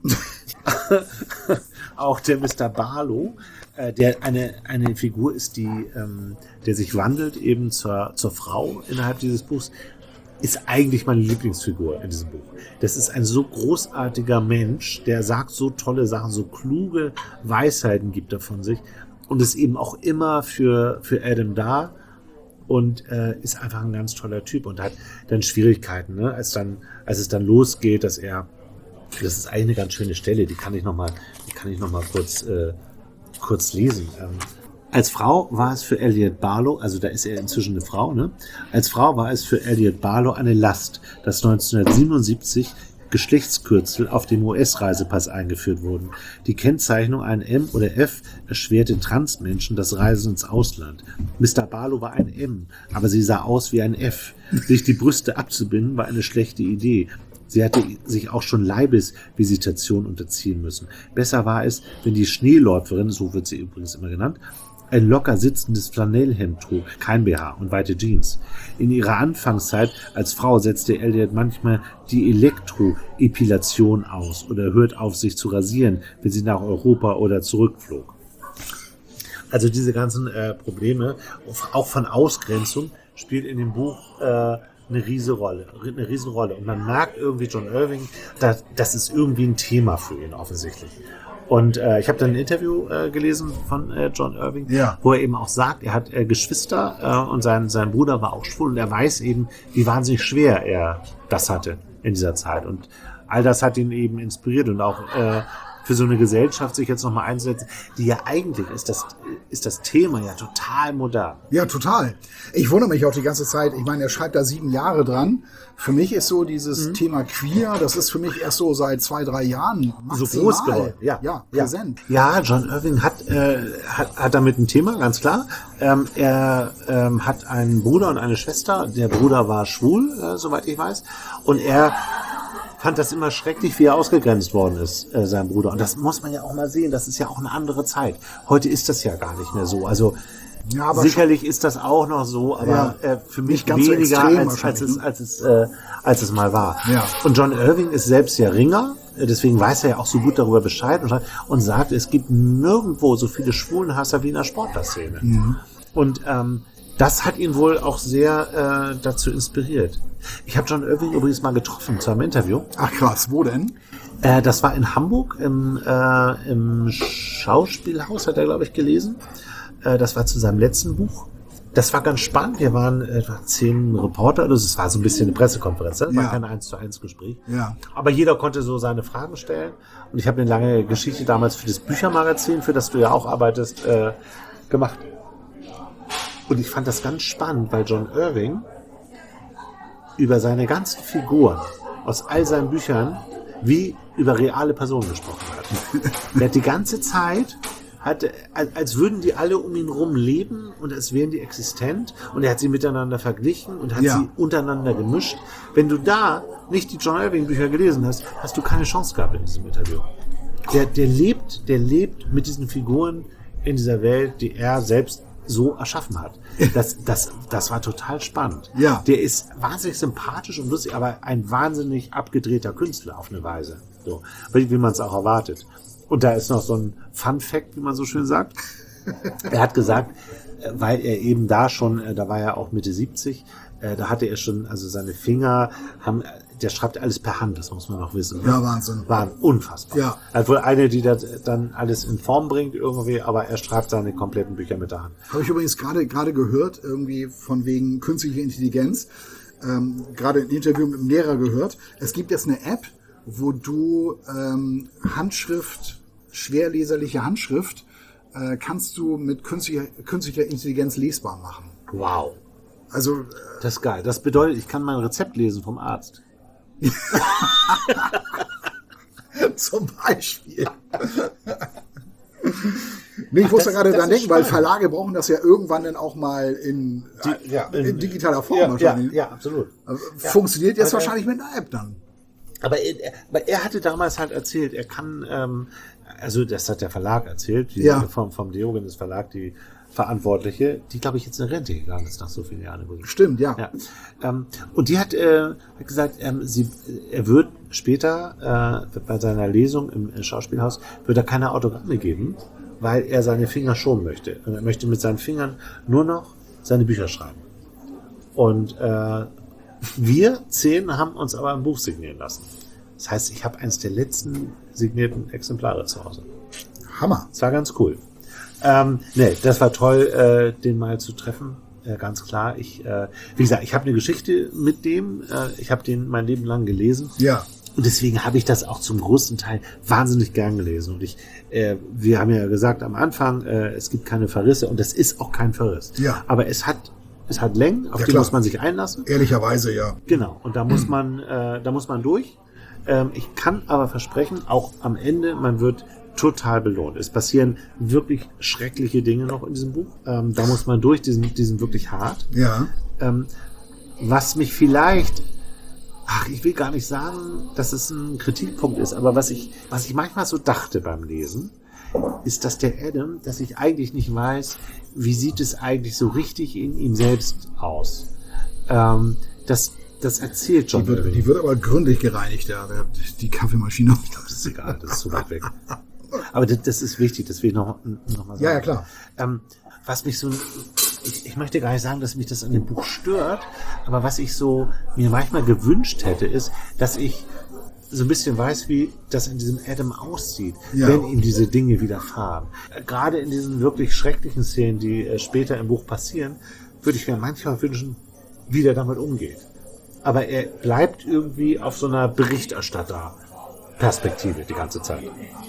Auch der Mister Barlow, äh, der eine, eine Figur ist, die, ähm, der sich wandelt eben zur, zur Frau innerhalb dieses Buchs, ist eigentlich meine Lieblingsfigur in diesem Buch. Das ist ein so großartiger Mensch, der sagt so tolle Sachen, so kluge Weisheiten gibt er von sich und ist eben auch immer für, für Adam da. Und äh, ist einfach ein ganz toller Typ und hat dann Schwierigkeiten, ne? als, dann, als es dann losgeht, dass er, das ist eigentlich eine ganz schöne Stelle, die kann ich nochmal noch kurz, äh, kurz lesen. Ähm, als Frau war es für Elliot Barlow, also da ist er inzwischen eine Frau, ne? Als Frau war es für Elliot Barlow eine Last, dass neunzehnhundertsiebenundsiebzig Geschlechtskürzel auf dem U S-Reisepass eingeführt wurden. Die Kennzeichnung ein M oder F erschwerte Transmenschen das Reisen ins Ausland. Mister Barlow war ein M, aber sie sah aus wie ein F. Sich die Brüste abzubinden war eine schlechte Idee. Sie hatte sich auch schon Leibesvisitation unterziehen müssen. Besser war es, wenn die Schneeläuferin, so wird sie übrigens immer genannt, ein locker sitzendes Flanellhemd trug, kein B H und weite Jeans. In ihrer Anfangszeit als Frau setzte Elliot manchmal die Elektroepilation aus oder hört auf, sich zu rasieren, wenn sie nach Europa oder zurückflog. Also diese ganzen äh, Probleme, auch von Ausgrenzung, spielt in dem Buch äh, eine riesige Rolle, eine riesige Rolle. Und man merkt irgendwie John Irving, das, das ist irgendwie ein Thema für ihn offensichtlich. Und äh, ich habe dann ein Interview äh, gelesen von äh, John Irving, ja. wo er eben auch sagt, er hat äh, Geschwister äh, und sein, sein Bruder war auch schwul und er weiß eben, wie wahnsinnig schwer er das hatte in dieser Zeit. Und all das hat ihn eben inspiriert und auch äh, für so eine Gesellschaft sich jetzt nochmal einzusetzen, die ja eigentlich ist das, ist das Thema ja total modern. Ja, total. Ich wundere mich auch die ganze Zeit. Ich meine, er schreibt da sieben Jahre dran. Für mich ist so dieses mhm. Thema Queer, das ist für mich erst so seit zwei, drei Jahren so groß geworden. Ja, ja, präsent. Ja, John Irving hat, äh, hat, hat damit ein Thema, ganz klar. Ähm, er ähm, hat einen Bruder und eine Schwester. Der Bruder war schwul, äh, soweit ich weiß. Und er fand das immer schrecklich, wie er ausgegrenzt worden ist, äh, sein Bruder. Und das muss man ja auch mal sehen. Das ist ja auch eine andere Zeit. Heute ist das ja gar nicht mehr so. Also ja, aber sicherlich ist das auch noch so, aber ja, äh, für mich weniger, so als, als, es, als, es, äh, als es mal war. Ja. Und John Irving ist selbst ja Ringer, deswegen weiß er ja auch so gut darüber Bescheid und, und sagt, es gibt nirgendwo so viele Schwulenhasser wie in der Sportlerszene. Mhm. Und ähm, das hat ihn wohl auch sehr äh, dazu inspiriert. Ich habe John Irving übrigens mal getroffen zu einem Interview. Ach krass, wo denn? Äh, das war in Hamburg im, äh, im Schauspielhaus, hat er, glaube ich, gelesen. Äh, das war zu seinem letzten Buch. Das war ganz spannend. Wir waren etwa zehn Reporter, also es war so ein bisschen eine Pressekonferenz, das war ja. kein eins zu eins Gespräch. Ja. Aber jeder konnte so seine Fragen stellen. Und ich habe eine lange Geschichte damals für das Büchermagazin, für das du ja auch arbeitest, äh, gemacht. Und ich fand das ganz spannend, weil John Irving über seine ganzen Figuren aus all seinen Büchern wie über reale Personen gesprochen hat. Der hat die ganze Zeit, hat, als würden die alle um ihn rum leben und als wären die existent, und er hat sie miteinander verglichen und hat Ja. sie untereinander gemischt. Wenn du da nicht die John Irving Bücher gelesen hast, hast du keine Chance gehabt in diesem Interview. Der, der lebt, der lebt mit diesen Figuren in dieser Welt, die er selbst so erschaffen hat. Das, das, das war total spannend. Ja. Der ist wahnsinnig sympathisch und lustig, aber ein wahnsinnig abgedrehter Künstler auf eine Weise. So, wie, wie man es auch erwartet. Und da ist noch so ein Fun-Fact, wie man so schön sagt. Er hat gesagt, äh, weil er eben da schon, äh, da war er auch Mitte siebzig, äh, da hatte er schon, also seine Finger haben, der schreibt alles per Hand, das muss man noch wissen. Ja, Wahnsinn. Waren unfassbar. Ja. Er hat wohl eine, die das dann alles in Form bringt irgendwie, aber er schreibt seine kompletten Bücher mit der Hand. Habe ich übrigens gerade gerade gehört, irgendwie von wegen künstlicher Intelligenz, ähm, gerade ein Interview mit einem Lehrer gehört. Es gibt jetzt eine App, wo du ähm, Handschrift, schwerleserliche Handschrift, äh, kannst du mit künstlicher, künstlicher Intelligenz lesbar machen. Wow. Also, äh, Das ist geil. Das bedeutet, ich kann mein Rezept lesen vom Arzt. zum Beispiel. Nee, ich Ach, musste das- gerade das dran ist denken, weil spannend. Verlage brauchen das ja irgendwann dann auch mal in, Die- ja, in, in- digitaler Form Ja, ja, wahrscheinlich. ja, absolut. Funktioniert jetzt Aber- wahrscheinlich mit einer App dann. Aber er, aber er hatte damals halt erzählt, er kann, ähm, also das hat der Verlag erzählt, die, Ja. vom, vom Diogenes Verlag, die Verantwortliche, die, glaube ich, jetzt in Rente gegangen ist nach so vielen Jahren übrigens. Stimmt, ja. Ja. Ähm, und die hat, äh, hat gesagt, ähm, sie, er wird später äh, bei seiner Lesung im Schauspielhaus, wird er keine Autogramme geben, weil er seine Finger schonen möchte. Und er möchte mit seinen Fingern nur noch seine Bücher schreiben. Und äh, wir zehn haben uns aber ein Buch signieren lassen. Das heißt, ich habe eines der letzten signierten Exemplare zu Hause. Hammer. Das war ganz cool. Ähm, nee, das war toll, äh, den mal zu treffen. Äh, ganz klar. Ich, äh, wie gesagt, ich habe eine Geschichte mit dem. Äh, ich habe den mein Leben lang gelesen. Ja. Und deswegen habe ich das auch zum größten Teil wahnsinnig gern gelesen. Und ich, äh, wir haben ja gesagt am Anfang, äh, es gibt keine Verrisse, und das ist auch kein Verriss. Ja. Aber es hat, es hat Längen, auf Ja, die klar. muss man sich einlassen. Ehrlicherweise, ja. Genau. Und da muss man, äh, da muss man durch. Ähm, ich kann aber versprechen, auch am Ende, man wird total belohnt. Es passieren wirklich schreckliche Dinge noch in diesem Buch. Ähm, da muss man durch, die sind, die sind wirklich hart. Ja. Ähm, was mich vielleicht, ach, ich will gar nicht sagen, dass es ein Kritikpunkt ist, aber was ich, was ich manchmal so dachte beim Lesen, ist, dass der Adam, dass ich eigentlich nicht weiß, wie sieht es eigentlich so richtig in ihm selbst aus. Ähm, das, das erzählt John Die wird, Irving. die wird aber gründlich gereinigt, ja. Der- Die Kaffeemaschine. Das ist egal, das ist so weit weg. Aber das, das ist wichtig, das will ich noch, noch mal sagen. Ja, ja, klar. Ähm, was mich so, ich, ich möchte gar nicht sagen, dass mich das an dem Buch stört, aber was ich so mir manchmal gewünscht hätte, ist, dass ich so ein bisschen weiß, wie das in diesem Adam aussieht, Ja. wenn ihm diese Dinge widerfahren. Äh, Gerade in diesen wirklich schrecklichen Szenen, die äh, später im Buch passieren, würde ich mir manchmal wünschen, wie der damit umgeht. Aber er bleibt irgendwie auf so einer Berichterstatter-Perspektive die ganze Zeit.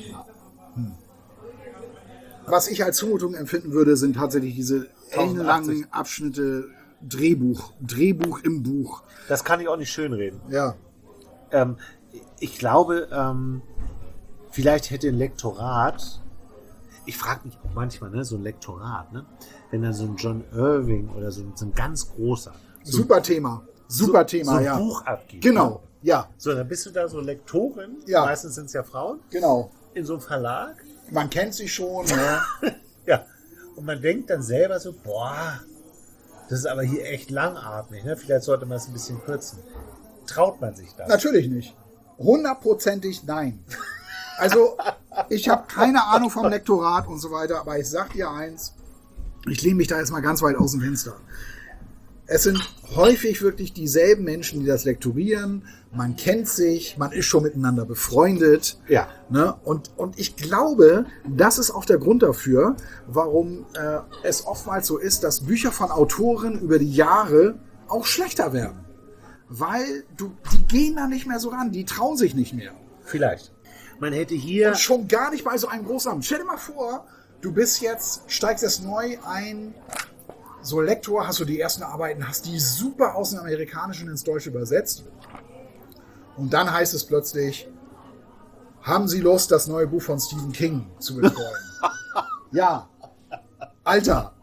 Was ich als Zumutung empfinden würde, sind tatsächlich diese ellenlangen Abschnitte Drehbuch. Drehbuch im Buch. Das kann ich auch nicht schönreden. Ja. Ähm, ich glaube, ähm, vielleicht hätte ein Lektorat, ich frage mich auch manchmal, ne, so ein Lektorat, ne, wenn dann so ein John Irving oder so, so ein ganz großer so, Super Thema. Super so, Thema, so ein ja. Buch abgibt. Genau. Ne? Ja, So, dann bist du da so Lektorin, Ja. meistens sind es ja Frauen, genau. in so einem Verlag. Man kennt sie schon. Ne? Ja. Und man denkt dann selber so, boah, das ist aber hier echt langatmig, ne? Vielleicht sollte man es ein bisschen kürzen. Traut man sich das? Natürlich nicht. Hundertprozentig nein. Also, ich habe keine Ahnung vom Lektorat und so weiter, aber ich sag dir eins, ich lehne mich da jetzt mal ganz weit aus dem Fenster. Es sind häufig wirklich dieselben Menschen, die das lektorieren. Man kennt sich, man ist schon miteinander befreundet. Ja. Ne? Und, und ich glaube, das ist auch der Grund dafür, warum äh, es oftmals so ist, dass Bücher von Autoren über die Jahre auch schlechter werden. Weil du, die gehen da nicht mehr so ran, die trauen sich nicht mehr. Vielleicht. Man hätte hier... Und schon gar nicht bei so einem Großnamen. Stell dir mal vor, du bist jetzt, steigst jetzt neu ein, so Lektor, hast du die ersten Arbeiten, hast die super aus dem Amerikanischen ins Deutsche übersetzt. Und dann heißt es plötzlich, Haben Sie Lust, das neue Buch von Stephen King zu betreuen? Ja. Alter.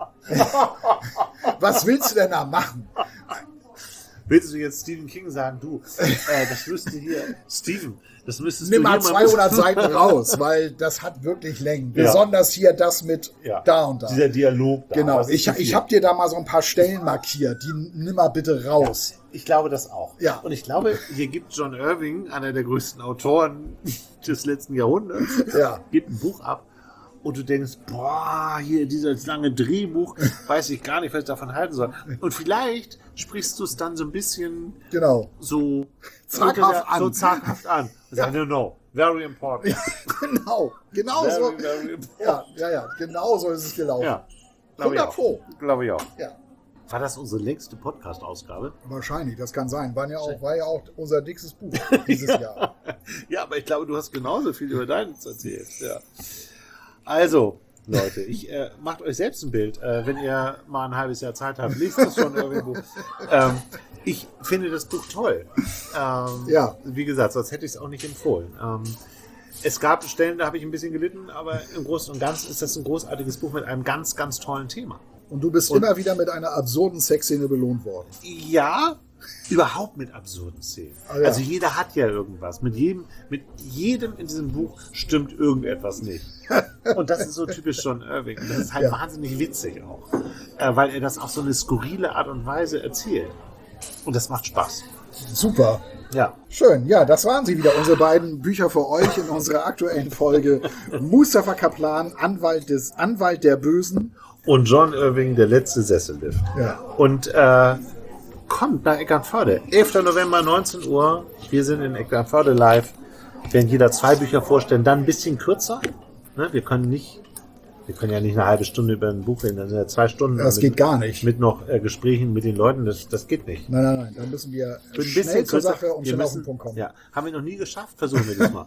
Was willst du denn da machen? Willst du jetzt Stephen King sagen, du, äh, das müsste hier, Stephen, das müsstest Nimm du mal hier zweihundert Seiten raus, weil das hat wirklich Längen. Ja. Besonders hier das mit Ja. da und da. Dieser Dialog da. Genau, das ist ich, zu viel. ich habe dir da mal so ein paar Stellen markiert. Die nimm mal bitte raus. Ich glaube das auch. Ja. Und ich glaube, hier gibt John Irving, einer der größten Autoren des letzten Jahrhunderts, Ja. gibt ein Buch ab und du denkst, boah, hier dieses lange Drehbuch, weiß ich gar nicht, was ich davon halten soll. Und vielleicht sprichst du es dann so ein bisschen Genau. so Zaghaft an. So zaghaft an. Und sagst, no, no, very important. Genau. Genau Very, so. very important. Ja, ja, ja. Genau so ist es gelaufen. Ja. Glaube ich hundert Pro. auch. Glaube ich auch. Ja. War das unsere längste Podcast-Ausgabe? Wahrscheinlich, das kann sein. War ja auch, war ja auch unser dickstes Buch dieses Jahr. Ja, aber ich glaube, du hast genauso viel über deins erzählt. Ja. Also, Leute, ich äh, macht euch selbst ein Bild, äh, wenn ihr mal ein halbes Jahr Zeit habt. Lest das schon irgendwo. ähm, ich finde das Buch toll. Ähm, Ja. Wie gesagt, sonst hätte ich es auch nicht empfohlen. Ähm, es gab Stellen, da habe ich ein bisschen gelitten, aber im Großen und Ganzen ist das ein großartiges Buch mit einem ganz, ganz tollen Thema. Und du bist Und- immer wieder mit einer absurden Sexszene belohnt worden. Ja, überhaupt mit absurden Szenen. Ah, ja. Also jeder hat ja irgendwas. Mit jedem, mit jedem in diesem Buch stimmt irgendetwas nicht. Und das ist so typisch John Irving. Und das ist halt Ja. wahnsinnig witzig auch. Äh, weil er das auf so eine skurrile Art und Weise erzählt. Und das macht Spaß. Super. Ja. Schön. Ja, das waren sie wieder, unsere beiden Bücher für euch in unserer aktuellen Folge. Mustafa Kaplan, Anwalt des Anwalt der Bösen. Und John Irving, der letzte Sessellift. Ja. Und äh, kommt nach Eckernförde. elfter November, neunzehn Uhr. Wir sind in Eckernförde live. Wir werden jeder zwei Bücher vorstellen, dann ein bisschen kürzer. Ne, wir können nicht, wir können ja nicht eine halbe Stunde über ein Buch reden, dann sind ja zwei Stunden. Das mit, geht gar nicht. Mit noch äh, Gesprächen mit den Leuten, das, das geht nicht. Nein, nein, nein. Dann müssen wir Ein schnell zur kürzer. Sache und Wir schnell auf müssen- den Punkt kommen. Ja, haben wir noch nie geschafft, versuchen wir das mal.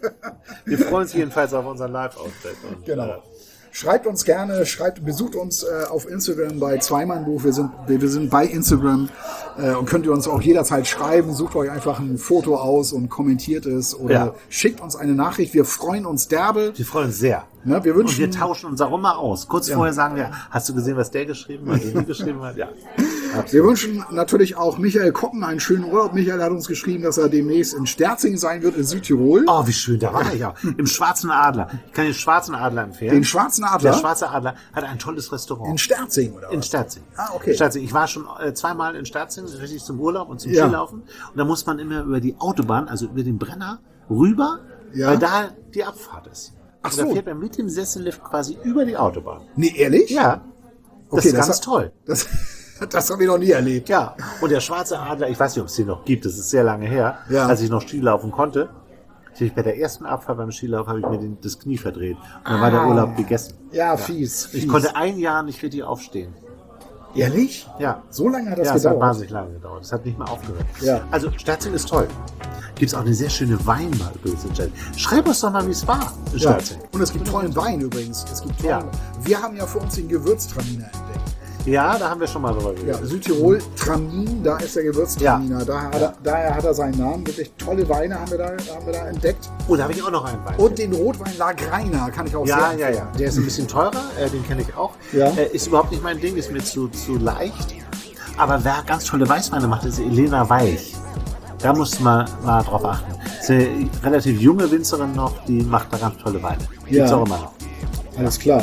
Wir freuen uns jedenfalls auf unseren Live-Auftritt. Und, Genau. äh, Schreibt uns gerne, schreibt, besucht uns äh, auf Instagram bei Zweimannbuch. Wir sind, wir, wir sind bei Instagram äh, und könnt ihr uns auch jederzeit schreiben. Sucht euch einfach ein Foto aus und kommentiert es oder Ja. schickt uns eine Nachricht. Wir freuen uns derbe. wir freuen uns sehr. Ne, wir Und wünschen, wir tauschen uns auch immer aus. Kurz vorher sagen wir, hast du gesehen, was der geschrieben hat, der die geschrieben hat? Ja. wir wünschen natürlich auch Michael Koppen einen schönen Urlaub. Michael hat uns geschrieben, dass er demnächst in Sterzing sein wird in Südtirol. Oh, wie schön, da war ich auch. Im Schwarzen Adler. Ich kann den Schwarzen Adler empfehlen. Den Schwarzen Adler Der Schwarze Adler hat ein tolles Restaurant. in Sterzing, oder In was? Sterzing. Ah, okay. In Sterzing. Ich war schon äh, zweimal in Sterzing, richtig zum Urlaub und zum Ja. Skilaufen. Und da muss man immer über die Autobahn, also über den Brenner, rüber, Ja. weil da die Abfahrt ist. Ach und da so. fährt man mit dem Sessellift quasi über die Autobahn. Nee, ehrlich? Ja. Das Okay, ist das ganz hat- toll. Das, das haben wir noch nie erlebt. Ja, und der Schwarze Adler, ich weiß nicht, ob es den noch gibt, das ist sehr lange her, Ja. als ich noch Skilaufen konnte. Ich bei der ersten Abfahrt beim Skilauf habe ich mir den, das Knie verdreht. Und dann war der Urlaub gegessen. Ja, fies. fies. Ich konnte ein Jahr nicht richtig aufstehen. Ehrlich? Ja. So lange hat das Ja, es hat gedauert? wahnsinnig lange gedauert. Es hat nicht mehr aufgehört. Ja. Also Sterzing ist toll. Gibt es auch eine sehr schöne Weinbar übrigens in Sterzing. Schreib uns doch mal, wie es war in Ja. Sterzing. Und es gibt tollen Wein übrigens. Es gibt tollen. Ja. Wir haben ja für uns den Gewürztraminer entdeckt. Ja, da haben wir schon mal drüber Ja, geredet. Südtirol, Tramin, da ist der Gewürztraminer. Da hat er, daher hat er seinen Namen. Wirklich tolle Weine haben wir da, haben wir da entdeckt. Oh, da habe ich auch noch einen Wein. Und den Rotwein Lagreiner kann ich auch Ja, sehr ja, empfehlen. ja. Der ist ein bisschen teurer, äh, den kenne ich auch. Ja. Äh, ist überhaupt nicht mein Ding, ist mir zu, zu leicht. Aber wer ganz tolle Weißweine macht, ist Elena Weich. Da muss man mal drauf achten. Ist eine relativ junge Winzerin noch, die macht da ganz tolle Weine. Gibt's Ja. auch immer noch. Alles klar.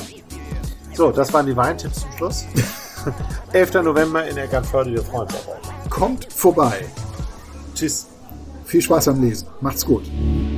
So, das waren die Weintipps zum Schluss. elfter November in Eckernförde, wir freuen uns auf euch. Kommt vorbei. Tschüss. Viel Spaß am Lesen. Macht's gut.